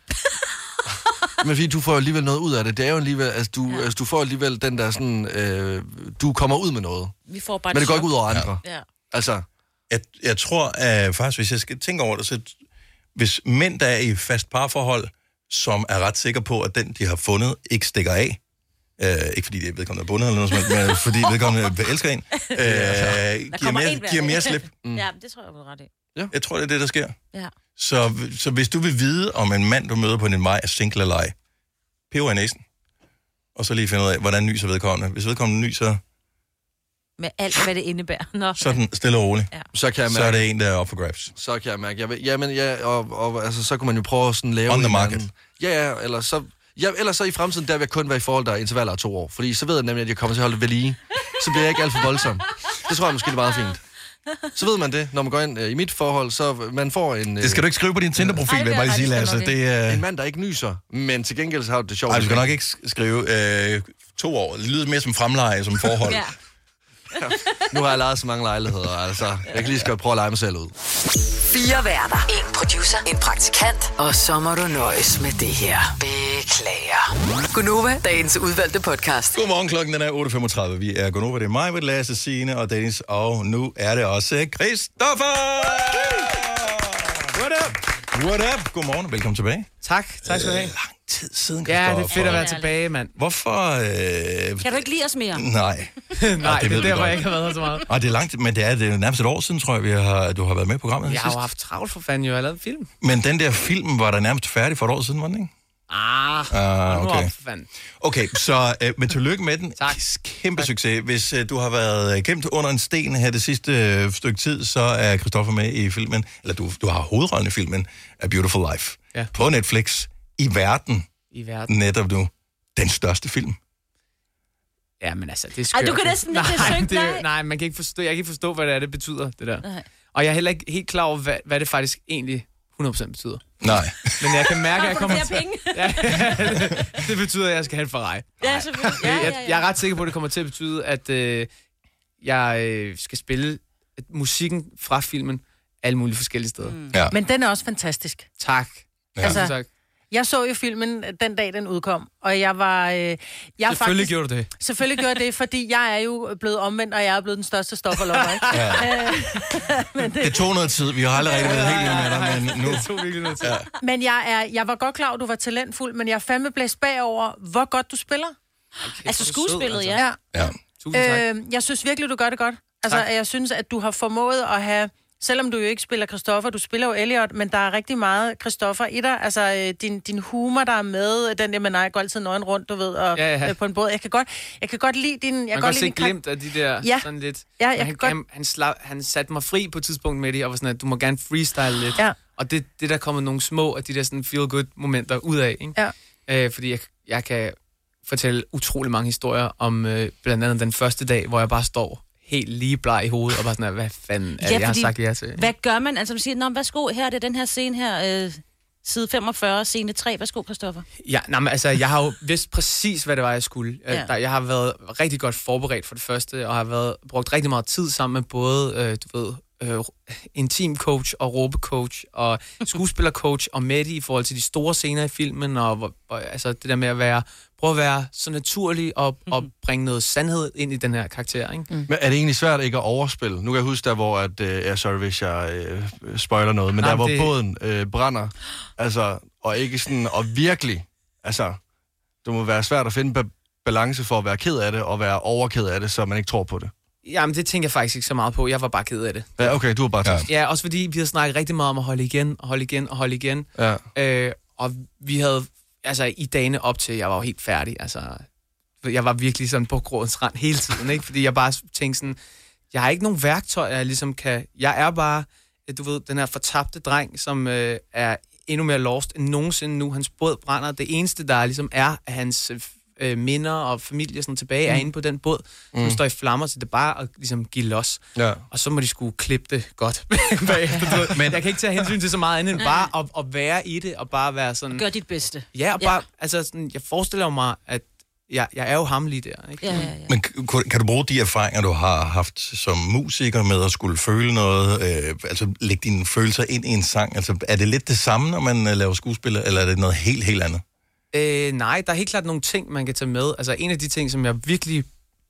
Men fordi du får alligevel noget ud af det. Det er jo alligevel, altså du, ja. altså, du får alligevel den der sådan, øh, du kommer ud med noget. Vi får bare men det går ikke ud over andre. Ja. Altså. Jeg, jeg tror at faktisk, hvis jeg skal tænke over det, så hvis mænd, der er i fast parforhold, som er ret sikre på, at den, de har fundet, ikke stikker af, øh, ikke fordi det er vedkommende er bundet eller noget som helst, men fordi vedkommende elsker en, øh, giver, mere, giver mere slip. Mm. Ja, det tror jeg, du er ret i. Ja. Jeg tror, det er det, der sker. Ja. Så, så hvis du vil vide, om en mand, du møder på en maj, er single eller ej, peber i næsen, og så lige finde ud af, hvordan nyser vedkommende. Hvis vedkommende nyser... Med alt, hvad det indebærer. Nå. Så er den stille og rolig. Ja. Så, kan jeg mærke, så er det en, der er op for grabs. Så kan jeg mærke. Jeg vil, jamen, ja, og, og altså, så kunne man jo prøve at sådan lave... On the market. En, ja, ja, eller så... Ja, ellers så i fremtiden, der vil jeg kun være i forhold, der er intervaller af to år. Fordi så ved jeg nemlig, at jeg kommer til at holde det ved lige. Så bliver jeg ikke alt for voldsom. Det tror jeg måske er meget fint. Så ved man det, når man går ind øh, i mit forhold, så man får en... Øh... Det skal du ikke skrive på din Tinder-profil, vil jeg bare sige, Lasse. Det er... En mand, der ikke nyser, men til gengæld så har du det sjovt. Ej, du skal nok ikke skrive øh, to år. Det lyder mere som fremleje, som forhold. Ja. Ja. Nu har jeg lejet så mange lejligheder, altså. Jeg kan lige skal prøve at lege mig selv ud. Fire værter. En producer. En praktikant. Og så må du nøjes med det her. Beklager. Gunova, dagens udvalgte podcast. Godmorgen, klokken den er otte femogtredive. Vi er Gunova, det er mig, med Lasse, Signe og Dennis. Og nu er det også Christoffer! What up? What up? Godmorgen og velkommen tilbage. Tak, tak skal du have. Øh, lang tid siden, Christoffer. Ja, det er fedt at være tilbage, mand. Hvorfor? Øh... Kan du ikke lide os mere? Nej. Nej, det, det er der, hvor jeg ikke har været her så meget. Og det er langt, men det er, det er nærmest et år siden, tror jeg, vi har, du har været med i programmet. Jeg har jo haft travlt for fanden, jo. Jeg har lavet en film. Men den der film var der nærmest færdig for et år siden, var den ikke? Ah, ah okay. Op, for fanden. Okay, så øh, men tillykke med den. Tak. Kæmpe tak. Succes. Hvis øh, du har været gemt under en sten her det sidste øh, stykke tid, så er Christoffer med i filmen, eller du, du har hovedrollen i filmen, A Beautiful Life. Ja. På Netflix. I verden. I verden. Netop nu. Den største film. Ja, men altså, det er skørt. Ej, du kan næsten ikke nej, synge, nej. det, nej, man kan ikke forstå, jeg kan ikke forstå, hvad det er, det betyder, det der. Nej. Og jeg er heller ikke helt klar over, hvad, hvad det faktisk egentlig hundrede procent betyder. Nej. Men jeg kan mærke, at jeg kommer til... penge. Ja, det betyder, at jeg skal have en Ferrari. Ja, selvfølgelig. Ja, ja, ja. Jeg, jeg er ret sikker på, at det kommer til at betyde, at øh, jeg øh, skal spille musikken fra filmen alle mulige forskellige steder. Mm. Ja. Men den er også fantastisk. Tak. Ja. Altså, tak. Jeg så jo filmen den dag, den udkom, og jeg var... Øh, jeg selvfølgelig faktisk, gjorde du det. Selvfølgelig gjorde jeg det, fordi jeg er jo blevet omvendt, og jeg er blevet den største stofferlopper, ikke? Ja. men det... det tog noget tid. Vi har aldrig rigtig været helt med dig, men nu... Det tog virkelig noget tid. Ja. Men jeg, er, jeg var godt klar, at du var talentfuld, men jeg er fandme blæst bagover, hvor godt du spiller. Okay, altså skuespillet, ja. ja. ja. Tusind tak. Øh, jeg synes virkelig, du gør det godt. Altså, tak. jeg synes, at du har formået at have... Selvom du jo ikke spiller Christoffer, du spiller jo Elliot, men der er rigtig meget Christoffer i dig. Altså, din, din humor, der er med, den der med, nej, jeg går altid nøgen rundt, du ved, og ja, ja. Øh, på en båd. Jeg kan godt, jeg kan godt lide din... Jeg Man kan godt se lide glimt af de der, ja. sådan lidt... Ja, jeg han, kan han, godt... han, slap, han satte mig fri på et tidspunkt med det, og var sådan, at du må gerne freestyle lidt. Ja. Og det, det der kommer nogle små af de der sådan feel-good-momenter ud af, ikke? Ja. Øh, fordi jeg, jeg kan fortælle utrolig mange historier om øh, blandt andet den første dag, hvor jeg bare står helt lige bleg i hovedet, og bare sådan, hvad fanden er ja, det, jeg har sagt ja til? Hvad gør man? Altså, man siger, nå, værsgo, her er det den her scene her, øh, side femogfyrre, scene tre. Værsgo, Christoffer. Ja, nej, men altså, jeg har jo vidst præcis, hvad det var, jeg skulle. Ja. Der, jeg har været rigtig godt forberedt for det første, og har været, brugt rigtig meget tid sammen med både, øh, du ved, øh, intimcoach og råbecoach, og skuespillercoach, og Mette i forhold til de store scener i filmen, og, og altså, det der med at være, prøve at være så naturlig, og, mm. og bringe noget sandhed ind i den her karakter, ikke? Mm. Men er det egentlig svært ikke at overspille? Nu kan jeg huske der, hvor at, øh, ja, sorry, hvis jeg øh, spoiler noget, men nej, der, hvor det... båden øh, brænder, altså, og ikke sådan, og virkelig, altså, det må være svært at finde ba- balance for at være ked af det, og være overked af det, så man ikke tror på det. Jamen, det tænker jeg faktisk ikke så meget på. Jeg var bare ked af det. Ja, okay, du var bare tæt. Ja, også fordi vi har snakket rigtig meget om at holde igen, og holde igen, og holde igen. Ja. Øh, og vi havde, altså i dagene op til, jeg var jo helt færdig, altså, jeg var virkelig sådan på grådens rand hele tiden, ikke? Fordi jeg bare tænkte sådan, jeg har ikke nogen værktøj, jeg ligesom kan, jeg er bare, du ved, den her fortabte dreng, som øh, er endnu mere lost end nogensinde nu. Hans båd brænder. Det eneste, der ligesom er af hans øh, minder og familie sådan tilbage, mm. er inde på den båd, som mm. står i flammer, så det er bare at ligesom give los. Ja. Og så må de skulle klippe det godt bagefter. Men jeg kan ikke tage hensyn til så meget andet end bare at, at være i det, og bare være sådan... Gør dit bedste. Ja, og bare, ja. altså sådan, jeg forestiller mig, at jeg, jeg er jo ham lige der. Ikke? Ja, ja, ja. Men kan, kan du bruge de erfaringer, du har haft som musiker med at skulle føle noget, øh, altså lægge dine følelser ind i en sang? Altså, er det lidt det samme, når man laver skuespil, eller er det noget helt, helt andet? Øh, nej, der er helt klart nogle ting, man kan tage med. Altså en af de ting, som jeg virkelig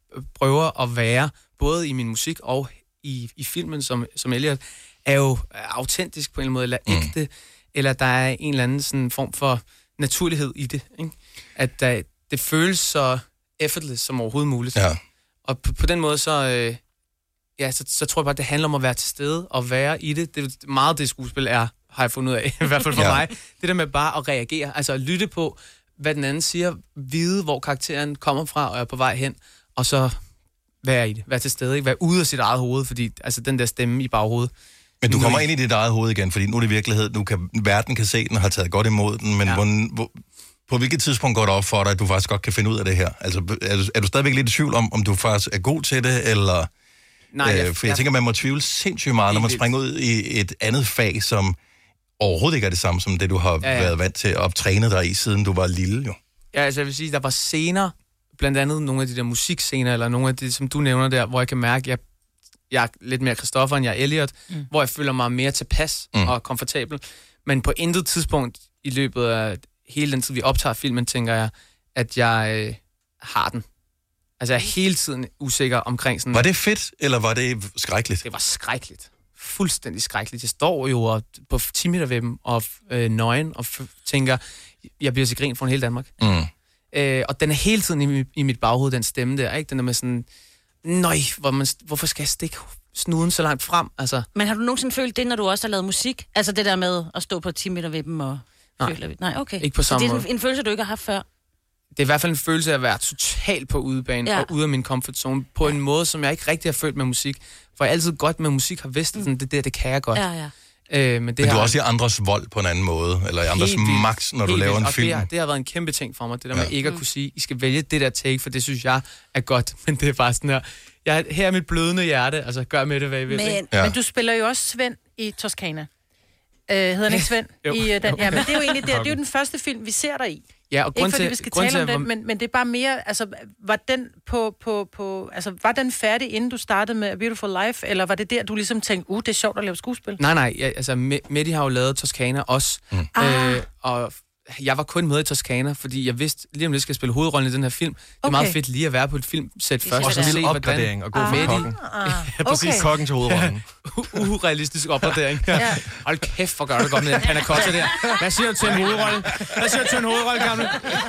prøver at være, både i min musik og i, i filmen som, som Elliot, er jo autentisk på en eller anden måde, eller ægte, mm. eller der er en eller anden sådan form for naturlighed i det. Ikke? At der, det føles så effortless som overhovedet muligt. Ja. Og på, på den måde, så, øh, ja, så, så tror jeg bare, det handler om at være til stede og være i det. Det er meget det, skuespil er, har jeg fundet ud af, i hvert fald for ja. mig. Det der med bare at reagere, altså at lytte på, hvad den anden siger, vide, hvor karakteren kommer fra og er på vej hen, og så være i det, være til stede, ikke? Være ude af sit eget hoved, fordi altså den der stemme i baghovedet. Men du kommer ind i dit eget hoved igen, fordi nu er det virkelighed, nu kan, verden kan se den og har taget godt imod den, men ja. hvor, hvor, på hvilket tidspunkt går det op for dig, at du faktisk godt kan finde ud af det her? Altså, er du, er du stadigvæk lidt i tvivl om, om du faktisk er god til det, eller... Nej, jeg, øh, for jeg, jeg tænker, man må tvivle sindssygt meget, når man springer ud i et andet fag, som overhovedet ikke er det samme som det, du har ja, ja. været vant til at træne dig i, siden du var lille, jo. Ja, altså jeg vil sige, der var scener, blandt andet nogle af de der musikscener, eller nogle af de, som du nævner der, hvor jeg kan mærke, at jeg, jeg er lidt mere Christoffer, end jeg er Elliot, mm. hvor jeg føler mig mere tilpas mm. og komfortabel. Men på intet tidspunkt i løbet af hele den tid, vi optager filmen, tænker jeg, at jeg øh, har den. Altså jeg er hele tiden usikker omkring sådan... Var det fedt, eller var det skrækkeligt? Det var skrækkeligt. Fuldstændig skrækkeligt. Jeg står jo og, på ti meter ved dem og øh, nøgen og f- tænker, jeg bliver til grin for en hel Danmark. Mm. Øh, og den er hele tiden i, i mit baghoved, den stemme der, ikke? Den der med sådan, nøj, hvor man, hvorfor skal jeg stikke snuden så langt frem? Altså. Men har du nogensinde følt det, når du også har lavet musik? Altså det der med at stå på ti meter ved dem og... Nej, føle... Nej, okay. Ikke på samme måde. måde. Det er en, en følelse, du ikke har haft før? Det er i hvert fald en følelse af at være totalt på udebane ja. og ude af min comfort zone, på en måde, som jeg ikke rigtig har følt med musik. For jeg altid godt med musik har vidst, at mm. det der, det kan jeg godt. Ja, ja. Øh, men det men du har... er også i andres vold på en anden måde, eller i andres magt, når du laver en og film. Det har, det har været en kæmpe ting for mig, det der ja. med ikke at kunne sige, I skal vælge det der take, for det synes jeg er godt. Men det er bare sådan her, jeg, her er mit blødende hjerte, altså gør med det, hvad I vil. Men, ja. men du spiller jo også Svend i Toscana. Øh, hedder han ikke Svend? I, uh, den, ja, men det er jo egentlig det, det er jo den første film, vi ser dig i. Ja, og ikke fordi til, vi skal tale om den, men, men det er bare mere, altså, var den på, på, på, altså, var den færdig, inden du startede med A Beautiful Life, eller var det der, du ligesom tænkte, uh, det er sjovt at lave skuespil? Nej, nej, ja, altså, Mehdi har jo lavet Toscana også, mm. ah. øh, og jeg var kun med i Toscana, fordi jeg vidste, lige om lidt skal jeg spille hovedrollen i den her film. Det er okay. meget fedt lige at være på et filmsæt først. Og så en lille opgradering og gå ah. for kokken. Ah. Ja, præcis. Okay. Kokken til hovedrollen. Urealistisk opgradering. Ja. Hold kæft, hvor gør det godt med den panna cotta der. Hvad siger du til en hovedrolle? Hvad siger du til en hovedrolle, gamle?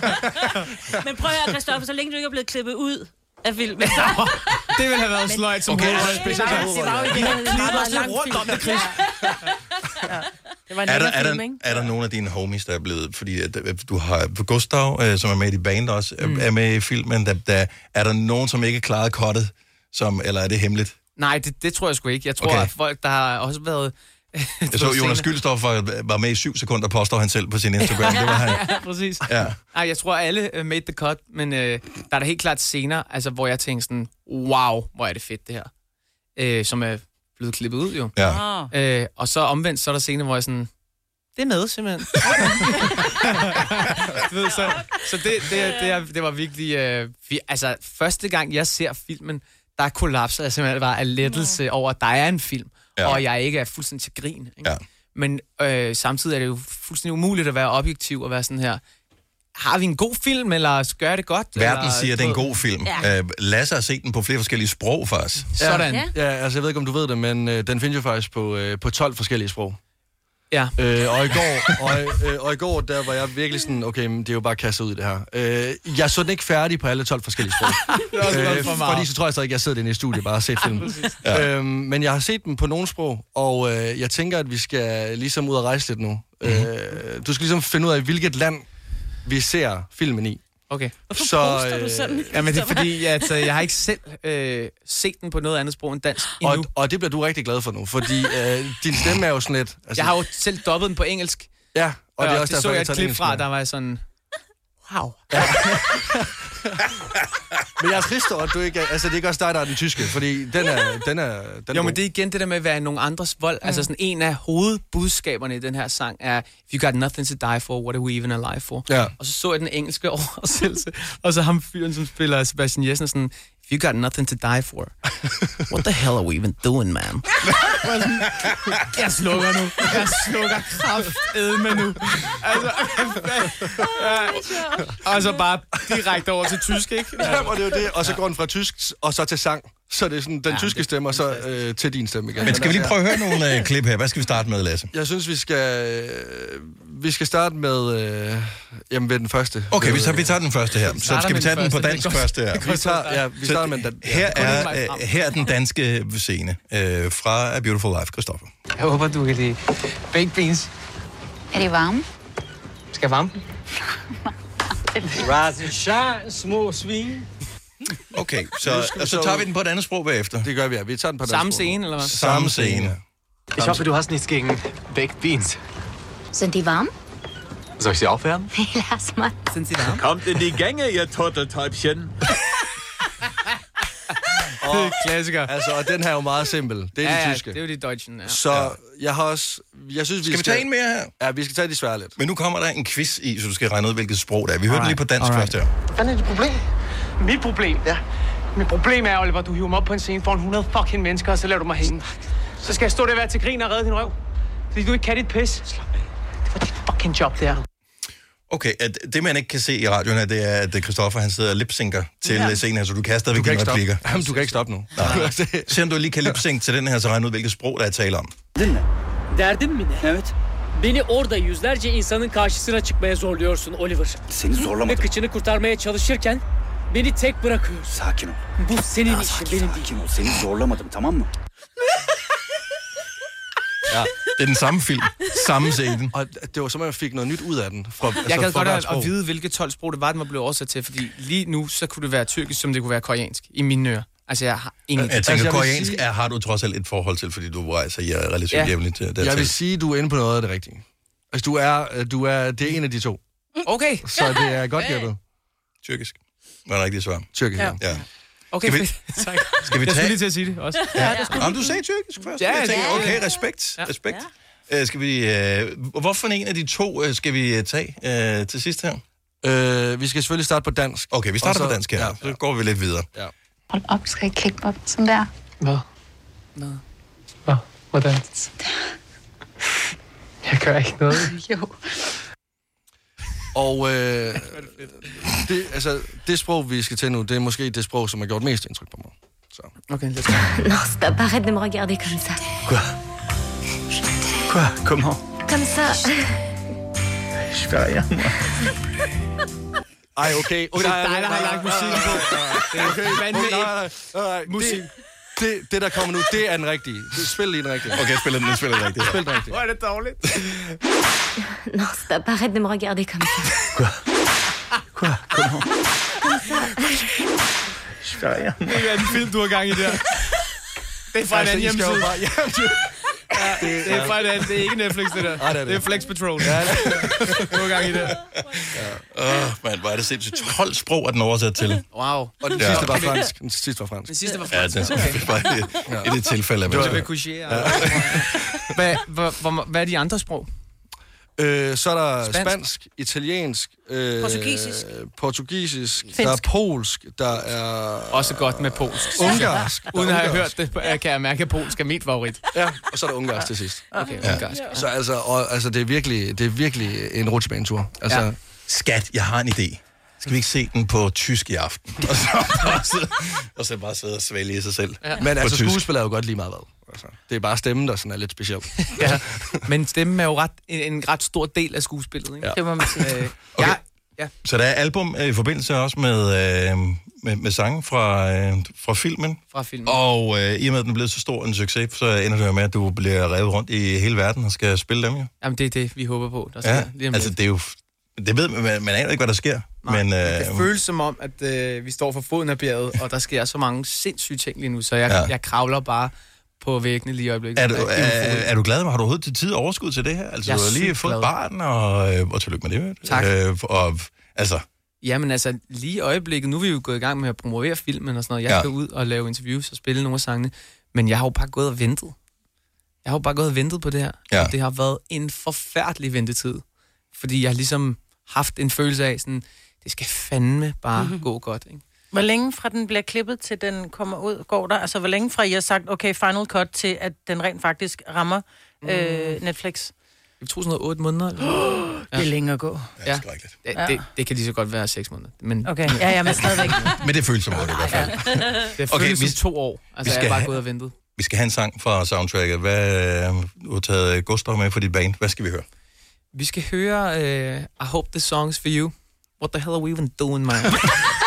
Men prøv at høre, Christoffer, så længe du ikke er blevet klippet ud af filmen. Det ville have været sløjt som hovedrolle. Det var jo meget langt rundt om det, Chris. Det var en er, der, film, er, der, ikke? er der nogle af dine homies, der er blevet... Fordi at, du har Gustav, øh, som er med i band også, mm. er med i filmen. Der, der, er der nogen, som ikke klarede cuttet, som, eller er det hemmeligt? Nej, det, det tror jeg sgu ikke. Jeg tror, okay. at folk, der har også været... Jeg så, Jonas Gyldstof var, var med i syv sekunder, påstår han selv på sin Instagram. Det var han. Ja, præcis. Ja. Ej, jeg tror, alle uh, made the cut, men uh, der er der helt klart scener, altså, hvor jeg tænker sådan, wow, hvor er det fedt, det her. Uh, som er blevet klippet ud, jo. Ja. Uh, og så omvendt, så er der scener, hvor jeg sådan, det er med, simpelthen. Du ved, så så det, det, det, det var virkelig... Uh, vi, altså, første gang, jeg ser filmen, der kollapser jeg simpelthen bare af lettelse ja. over, at der er en film. Ja. Og jeg ikke er fuldstændig til grin. Ikke? Ja. Men øh, samtidig er det jo fuldstændig umuligt at være objektiv og være sådan her, har vi en god film, eller gør det godt? Verden eller, siger, det er en god film. Ja. Øh, Lasse har set den på flere forskellige sprog, faktisk. Ja. Sådan. Ja, ja, altså jeg ved ikke, om du ved det, men øh, den findes jo faktisk på, øh, på tolv forskellige sprog. Ja. Øh, og, i går, og, øh, og i går, der var jeg virkelig sådan, okay, men det er jo bare kastet ud, det her. Øh, jeg så den ikke færdig på alle tolv forskellige sprog. øh, for fordi så tror jeg stadig ikke, jeg sidder inde i studiet bare og har set filmen. Ja. Øh, men jeg har set den på nogle sprog, og øh, jeg tænker, at vi skal ligesom ud og rejse lidt nu. Mm-hmm. Øh, du skal ligesom finde ud af, hvilket land vi ser filmen i. Okay. Hvorfor så, poster øh, du sådan? Jamen det er fordi, at øh, jeg har ikke selv øh, set den på noget andet sprog end dansk endnu. Og, og det bliver du rigtig glad for nu, fordi øh, din stemme er jo sådan lidt... Altså, jeg har jo selv dobbet den på engelsk. Ja, og, og det er også det derfor, så jeg jeg et klip fra, der var sådan... Wow. Ja. Men jeg er trist over, at du ikke... Altså, det er ikke også dig, der er den tyske, fordi den er... Den er den jo, er men det er igen det der med at være nogen andres vold. Mm. Altså sådan en af hovedbudskaberne i den her sang er, if you got nothing to die for, what are we even alive for? Ja. Og så så jeg den engelske oversættelse, og så ham fyren, som spiller Sebastian Jessen, sådan, if you got nothing to die for, what the hell are we even doing, man? Jeg slukker nu. Jeg slukker kraftedme nu. Altså, ja. Og så bare direkte over til tysk, ikke? Ja, og det er jo det. Og så går den fra tysk, og så til sang. Så det er sådan den ja, tyske stemme, og så øh, til din stemme igen. Men skal vi lige prøve at høre nogle øh, klip her? Hvad skal vi starte med, Lasse? Jeg synes, vi skal øh, vi skal starte med øh, jamen ved den første. Okay, vi tager, vi tager den første her. Så skal vi tage den, den på dansk første her. Vi tager, ja, vi starter med den. Her er, øh, her er den danske scene øh, fra A Beautiful Life, Christoffer. Jeg håber, du kan lide baked beans. Er de varme? Skal jeg varme dem? Rise and shine, små svin. Okay, så, så tager vi den på et andet sprog bagefter. Det gør vi, ja. Vi tager den på et Samme andet sprog. scene, eller hvad? Samme scene. Ich hoffe, du hast nichts gegen baked beans. Sind die warm? Soll ich sie aufwärmen? Lass mal. Sind sie warm? Kommt in die Gänge, ihr Turteltäubchen. Og, klassiker. Altså, og den her er jo meget simpel. Det er ja, de ja, tyske. det er jo de deutschen, ja. Så ja. jeg har også... Jeg synes, skal vi vi skal tage en mere her? Ja, vi skal tage de svære lidt. Men nu kommer der en quiz i, så du skal regne ud, hvilket sprog det er. Vi hører den lige på dansk Alright. først her. Hvad fanden er dit problem? Mit problem? Ja. Mit problem er, Oliver, du hiver mig op på en scene foran hundrede fucking mennesker, og så lader du mig hænge. Så skal jeg stå der og være til grin og redde din røv. Fordi du ikke kan dit pis. Slap af. Det var dit fucking job, der. Okay, at det man ikke kan se i radioen her, det er, at Christoffer han sidder og lipsynker til ja. scenen her, så du kan stadigvæk dine replikker. Jamen, du kan ikke stoppe nu. Se om du lige kan lipsynke til den her, så regne ud, hvilket sprog der er tale om. Derdim mi ne? Evet. Beni orada yüzlerce insanın karşısına çıkmaya zorluyorsun Oliver. Seni zorlamadım. Ve kıçını kurtarmaya çalışırken beni tek bırakıyorsun. Sakin ol. Bu senin ya, işin, sakin, benim sakin değil. ol. Seni zorlamadım, tamam mı? Ja, det er den samme film. Samme scene. Og det var som om, jeg fik noget nyt ud af den. Fra, Jeg altså, kan fra godt hvert at vide, hvilke tolv sprog det var, den var blevet oversat til, fordi lige nu, så kunne det være tyrkisk, som det kunne være koreansk, i mine ører. Altså, jeg har ingen... Jeg tænker, altså, jeg koreansk sige... er, har du trods alt et forhold til, fordi du rejser ja, relativt ja. jævnligt dertil. Jeg vil sige, du er inde på noget af det rigtige. Altså, du er, du er, det er en af de to. Okay. Så det er godt gættet. Tyrkisk. Var det rigtigt svar? Tyrkisk, ja. ja. Okay, skal vi, tak. Skal vi jeg tage... skulle lige til at sige det også. Ja, ja. Om du sagde tyrkisk først? Ja, jeg tænker, ja, okay, respekt. Ja. Respekt. Ja. Uh, skal vi... Uh, hvorfor en af de to uh, skal vi uh, tage uh, til sidst her? Uh, vi skal selvfølgelig starte på dansk. Okay, vi starter så, på dansk her. Ja, så går vi lidt videre. Ja. Hold op, skal jeg kigge mig sådan der? Hvad? Hvad? Hvad? Hvordan? Jeg gør ikke noget. Jo. Og øh, det, altså, det sprog, vi skal til nu, det er måske det sprog, som har gjort mest indtryk på mig. Så. Okay, let's go. Non, stop, arrête de me regarder comme ça. Quoi? Quoi? Comment? Comme ça. Je vais rien, moi. Ej, okay. Det er dig, der har lagt musik på. Det er okay. Vandme musik. Det, det, der kommer nu, det er den rigtige. Spil lige den rigtige. Okay, spil den, spil den rigtige. Spil den rigtige. Hvor er det dårligt. Non, stop, arrête de me regarder comme ça. Quoi? Quoi? Comment? Comme ça. Je vais rien, moi. Det er en film, du har gang i der. Det er fra en anden hjemmeside. Ja, det er fra en anden. Det er ikke Netflix, det der. Ej, det, er det. det er Flex Patrol. Ja, det er. Du har gang i det. Åh, ja. oh, mand, hvor er det sindssygt. tolv sprog er den oversat til. Wow. Og den ja. sidste var fransk. Den sidste var fransk. Den sidste var fransk. Ja, den var i, i det tilfælde. Du vil coucher. Hvad, hvad, hvad er de andre sprog? Øh, så er der Spansk, spansk italiensk, øh, portugisisk, portugisisk finsk. der er polsk, der er... Også godt med polsk. Ungarsk. Uden at have hørt det, kan jeg mærke, at polsk er mit favorit. Ja, og så er der ungarsk til sidst. Okay, ja. ungarsk. Så altså, og, altså det, er virkelig, det er virkelig en rutsjebanetur. Altså, ja. Skat, jeg har en idé. Skal vi ikke se den på tysk i aften? Og så bare sidde, og så bare sidde og svælge i sig selv. Ja. Men altså, skuespil er jo godt lige meget hvad. Altså, det er bare stemmen, der sådan er lidt speciel. Ja, men stemmen er jo ret, en, en ret stor del af skuespillet, ikke? Ja. Det må man sige. Øh, okay. ja, ja. Så der er album øh, i forbindelse også med, øh, med, med sange fra, øh, fra filmen. Fra filmen. Og øh, i og med, at den er blevet så stor en succes, så ender det jo med, at du bliver revet rundt i hele verden og skal spille dem, jo. Jamen, det er det, vi håber på. Der ja, lige altså det er jo... Det ved man, man aner ikke, hvad der sker. Nej, men, øh, det føles som om, at øh, vi står for foden af bjerget, og der sker så mange sindssyge ting lige nu, så jeg, ja. jeg kravler bare på væggene lige i øjeblikket. Er du, er, er du glad? Har du overhovedet til tid overskud til det her? Altså, jeg du har lige fået glad. barn, og, og tillykke med det. Tak. Øh, og, altså, Jamen altså, lige i øjeblikket, nu er vi jo gået i gang med at promovere filmen og sådan noget. Jeg Ja. skal ud og lave interviews og spille nogle af sangene, men jeg har jo bare gået og ventet. Jeg har jo bare gået og ventet på det her, Ja. og det har været en forfærdelig ventetid. Fordi jeg har ligesom haft en følelse af sådan, det skal fandme bare mm-hmm. gå godt, ikke? Hvor længe fra den bliver klippet til den kommer ud, går der? Altså, hvor længe fra I har sagt, okay, final cut, til at den rent faktisk rammer øh, Netflix? I to hundrede og otte måneder. Eller? Det er længe at gå. Ja, det, det, det kan lige så godt være seks måneder. Men, Okay, ja, ja, men stadigvæk. Men det føles som otte i hvert fald. Det Okay, føles vi- som to år. Altså, vi skal jeg har bare have- gået og ventet. Vi skal have en sang fra soundtracket. Hvad, du har taget Gustav med for dit band. Hvad skal vi høre? Vi skal høre uh, I Hope the Song's For You. What the hell are we even doing, man? uh,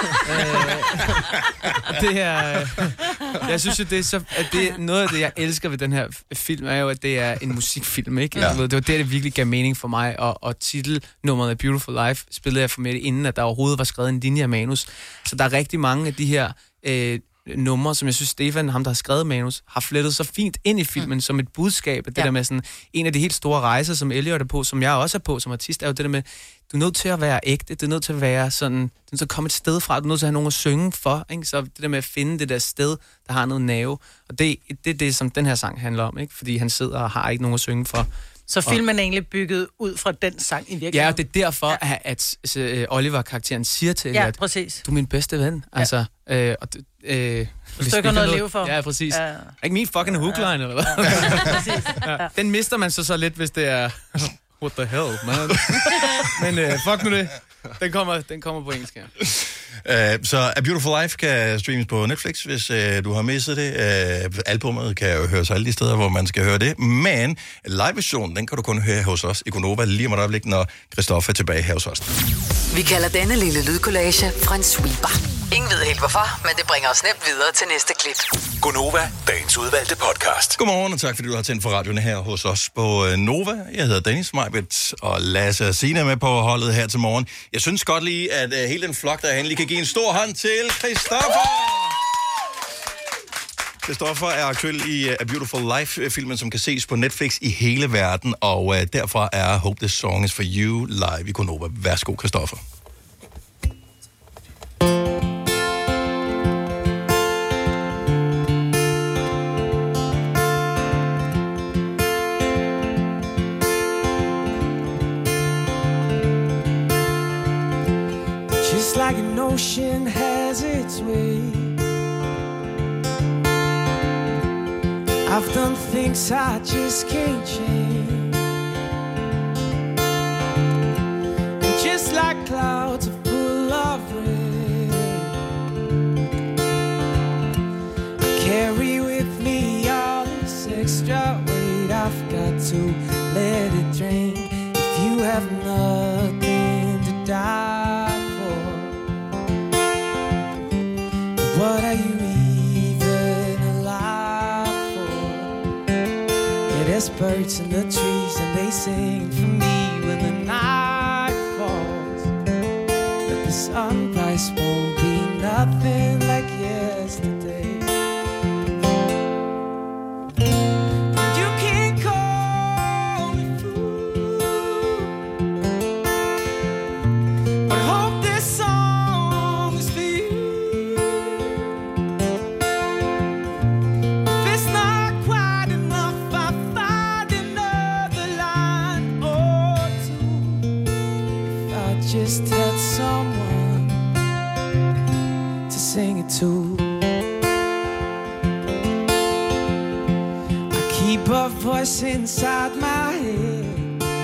det er... Uh, jeg synes jo, det er så... At det, noget af det, jeg elsker ved den her film, er jo, at det er en musikfilm, ikke? Ja. Ja. Det var det, der virkelig gav mening for mig, og, og titelnummeret af Beautiful Life spillede jeg for med, inden at der overhovedet var skrevet en linje af manus. Så der er rigtig mange af de her... Uh, numre, som jeg synes, Stefan, ham der har skrevet manus, har flettet så fint ind i filmen mm. som et budskab. Det ja. der med sådan, en af de helt store rejser, som Elliot er på, som jeg også er på som artist, er jo det der med, du er nødt til at være ægte, du er nødt til at være sådan, du er nødt til at komme et sted fra, du er nødt til at have nogen at synge for, ikke? Så det der med at finde det der sted, der har noget nerve, og det er det, det, som den her sang handler om, ikke? Fordi han sidder og har ikke nogen at synge for. Så filmen er egentlig bygget ud fra den sang i virkeligheden? Ja, og det er derfor, ja. at, at, at Oliver-karakteren siger til Ja, at præcis. du er min bedste ven. Ja. Altså, øh, og, øh, Hvis du ikke har noget at leve for. Ja, præcis. Ja. Ja. Ikke min fucking hookline, ja. eller hvad? Præcis. Ja. Den mister man så så lidt, hvis det er... What the hell, man? Men øh, fuck nu det. Den kommer, den kommer på engelsk her. Uh, så A Beautiful Life kan streames på Netflix, hvis uh, du har misset det. Uh, albumet kan jo høres alle de steder, hvor man skal høre det. Men live-versionen, den kan du kun høre hos os i Gonova lige om et øjeblik, når Christoffer er tilbage her hos os. Vi kalder denne lille lydkollage en sweeper. Ingen ved helt hvorfor, men det bringer os nemt videre til næste klip. Gonova, dagens udvalgte podcast. Godmorgen, og tak fordi du har tændt for radioen her hos os på uh, Nova. Jeg hedder Dennis Meibert, og Lasse og Signe er med på holdet her til morgen. Jeg synes godt lige, at uh, hele den flok, der er lige kan give en stor hånd til Christoffer. Christoffer er aktuel i uh, A Beautiful Life-filmen, som kan ses på Netflix i hele verden, og uh, derfra er Hope This Song Is For You live i Gonova. Værsgo, Christoffer. Just like an ocean has its way, I've done things I just can't change. And just like clouds are full of rain, I carry with me all this extra weight. I've got to let it drain. If you have nothing to die for, what are you even alive for? Yeah, there's birds in the trees and they sing for me when the night falls. But the sunrise won't be nothing like yesterday. You can't call me fool, but hope this song is for you. If it's not quite enough, I'll find another line or two. If I just had someone to sing it to. I keep a voice inside my head,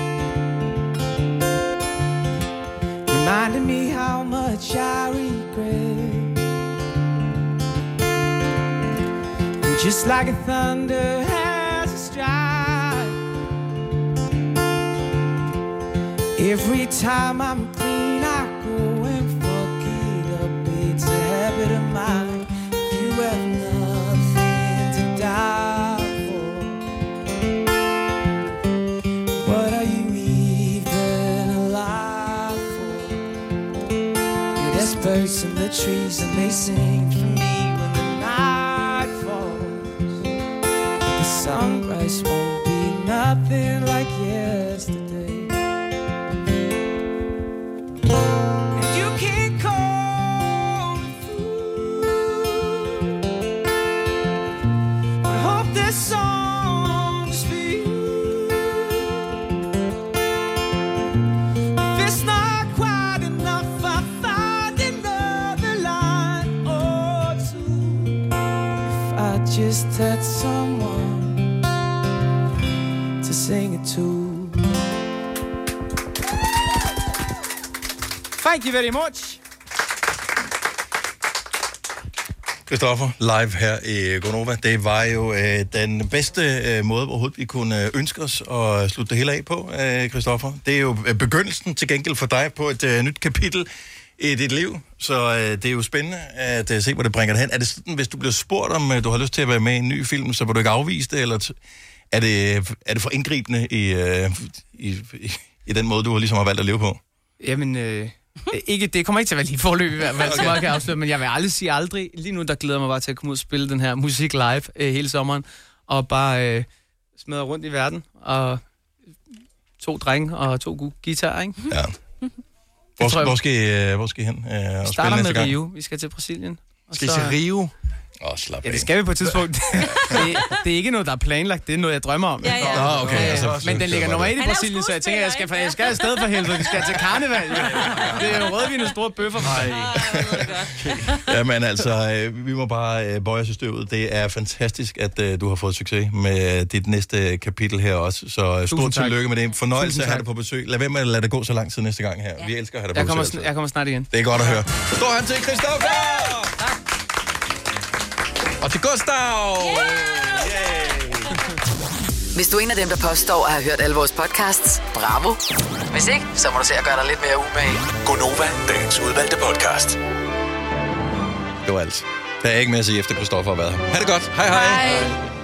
reminding me how much I regret. And just like a thunder has a strike, every time I'm clean I go and fuck it up. It's a habit of mine. If you have nothing to die for, what are you even alive for? Yeah, there's birds in the trees and they sing for me when the night falls. The sunrise won't be nothing like yesterday. And you can't touch someone to sing it to. Thank you very much. Christoffer, live her i Gonova. Det var jo øh, den bedste øh, måde, overhovedet vi kunne øh, ønske os at slutte det hele af på, øh, Christoffer. Det er jo øh, begyndelsen til gengæld for dig på et øh, nyt kapitel i dit liv, så øh, det er jo spændende at øh, se, hvor det bringer dig hen. Er det sådan, hvis du bliver spurgt, om øh, du har lyst til at være med i en ny film, så vil du ikke afvise det, eller t- er, det, er det for indgribende i, øh, i, i, i den måde, du ligesom har valgt at leve på? Jamen, øh, ikke, det kommer ikke til at være lige forløb i hvert fald, okay. Så meget kan jeg afsløre, men jeg vil aldrig sige aldrig. Lige nu, der glæder jeg mig bare til at komme ud og spille den her musik live øh, hele sommeren, og bare øh, smadre rundt i verden, og to drenge og to gode guitarer, ikke? Ja. Hvor, jeg, hvor, skal I, hvor skal I hen? Øh, vi starter med Rio. Vi skal til Brasilien. Og skal I til Rio? Åh, oh, slap Ja, det skal vi på et tidspunkt. det, det er ikke noget, der er planlagt. Det er noget, jeg drømmer om. Ja, ja. Nå, okay. Altså, men den ligger nummer et i Brasilien, så jeg tænker, jeg skal, jeg skal afsted for helvede. Vi skal til karneval. Det er jo rødvin og store bøffer. Nej. Jamen altså, vi må bare bøje os i støvet. Det er fantastisk, at du har fået succes med dit næste kapitel her også. Så stort tillykke med det. Fornøjelse at have dig på besøg. Lad være med at lade det gå så lang tid næste gang her. Vi elsker at have dig på jeg kommer besøg. Sn- jeg kommer snart igen. Det er godt at høre. Stor hånd til Christoffer! Og til Gustav! Yeah! Hvis du er en af dem, der påstår at have hørt alle vores podcasts, bravo. Hvis ikke, så må du se at gøre dig lidt mere umage. Gonova, dagens udvalgte podcast. Det var alt. Der er ikke mere at sige efter Christoffer har været her. Ha' det godt. Hej hej. Hej.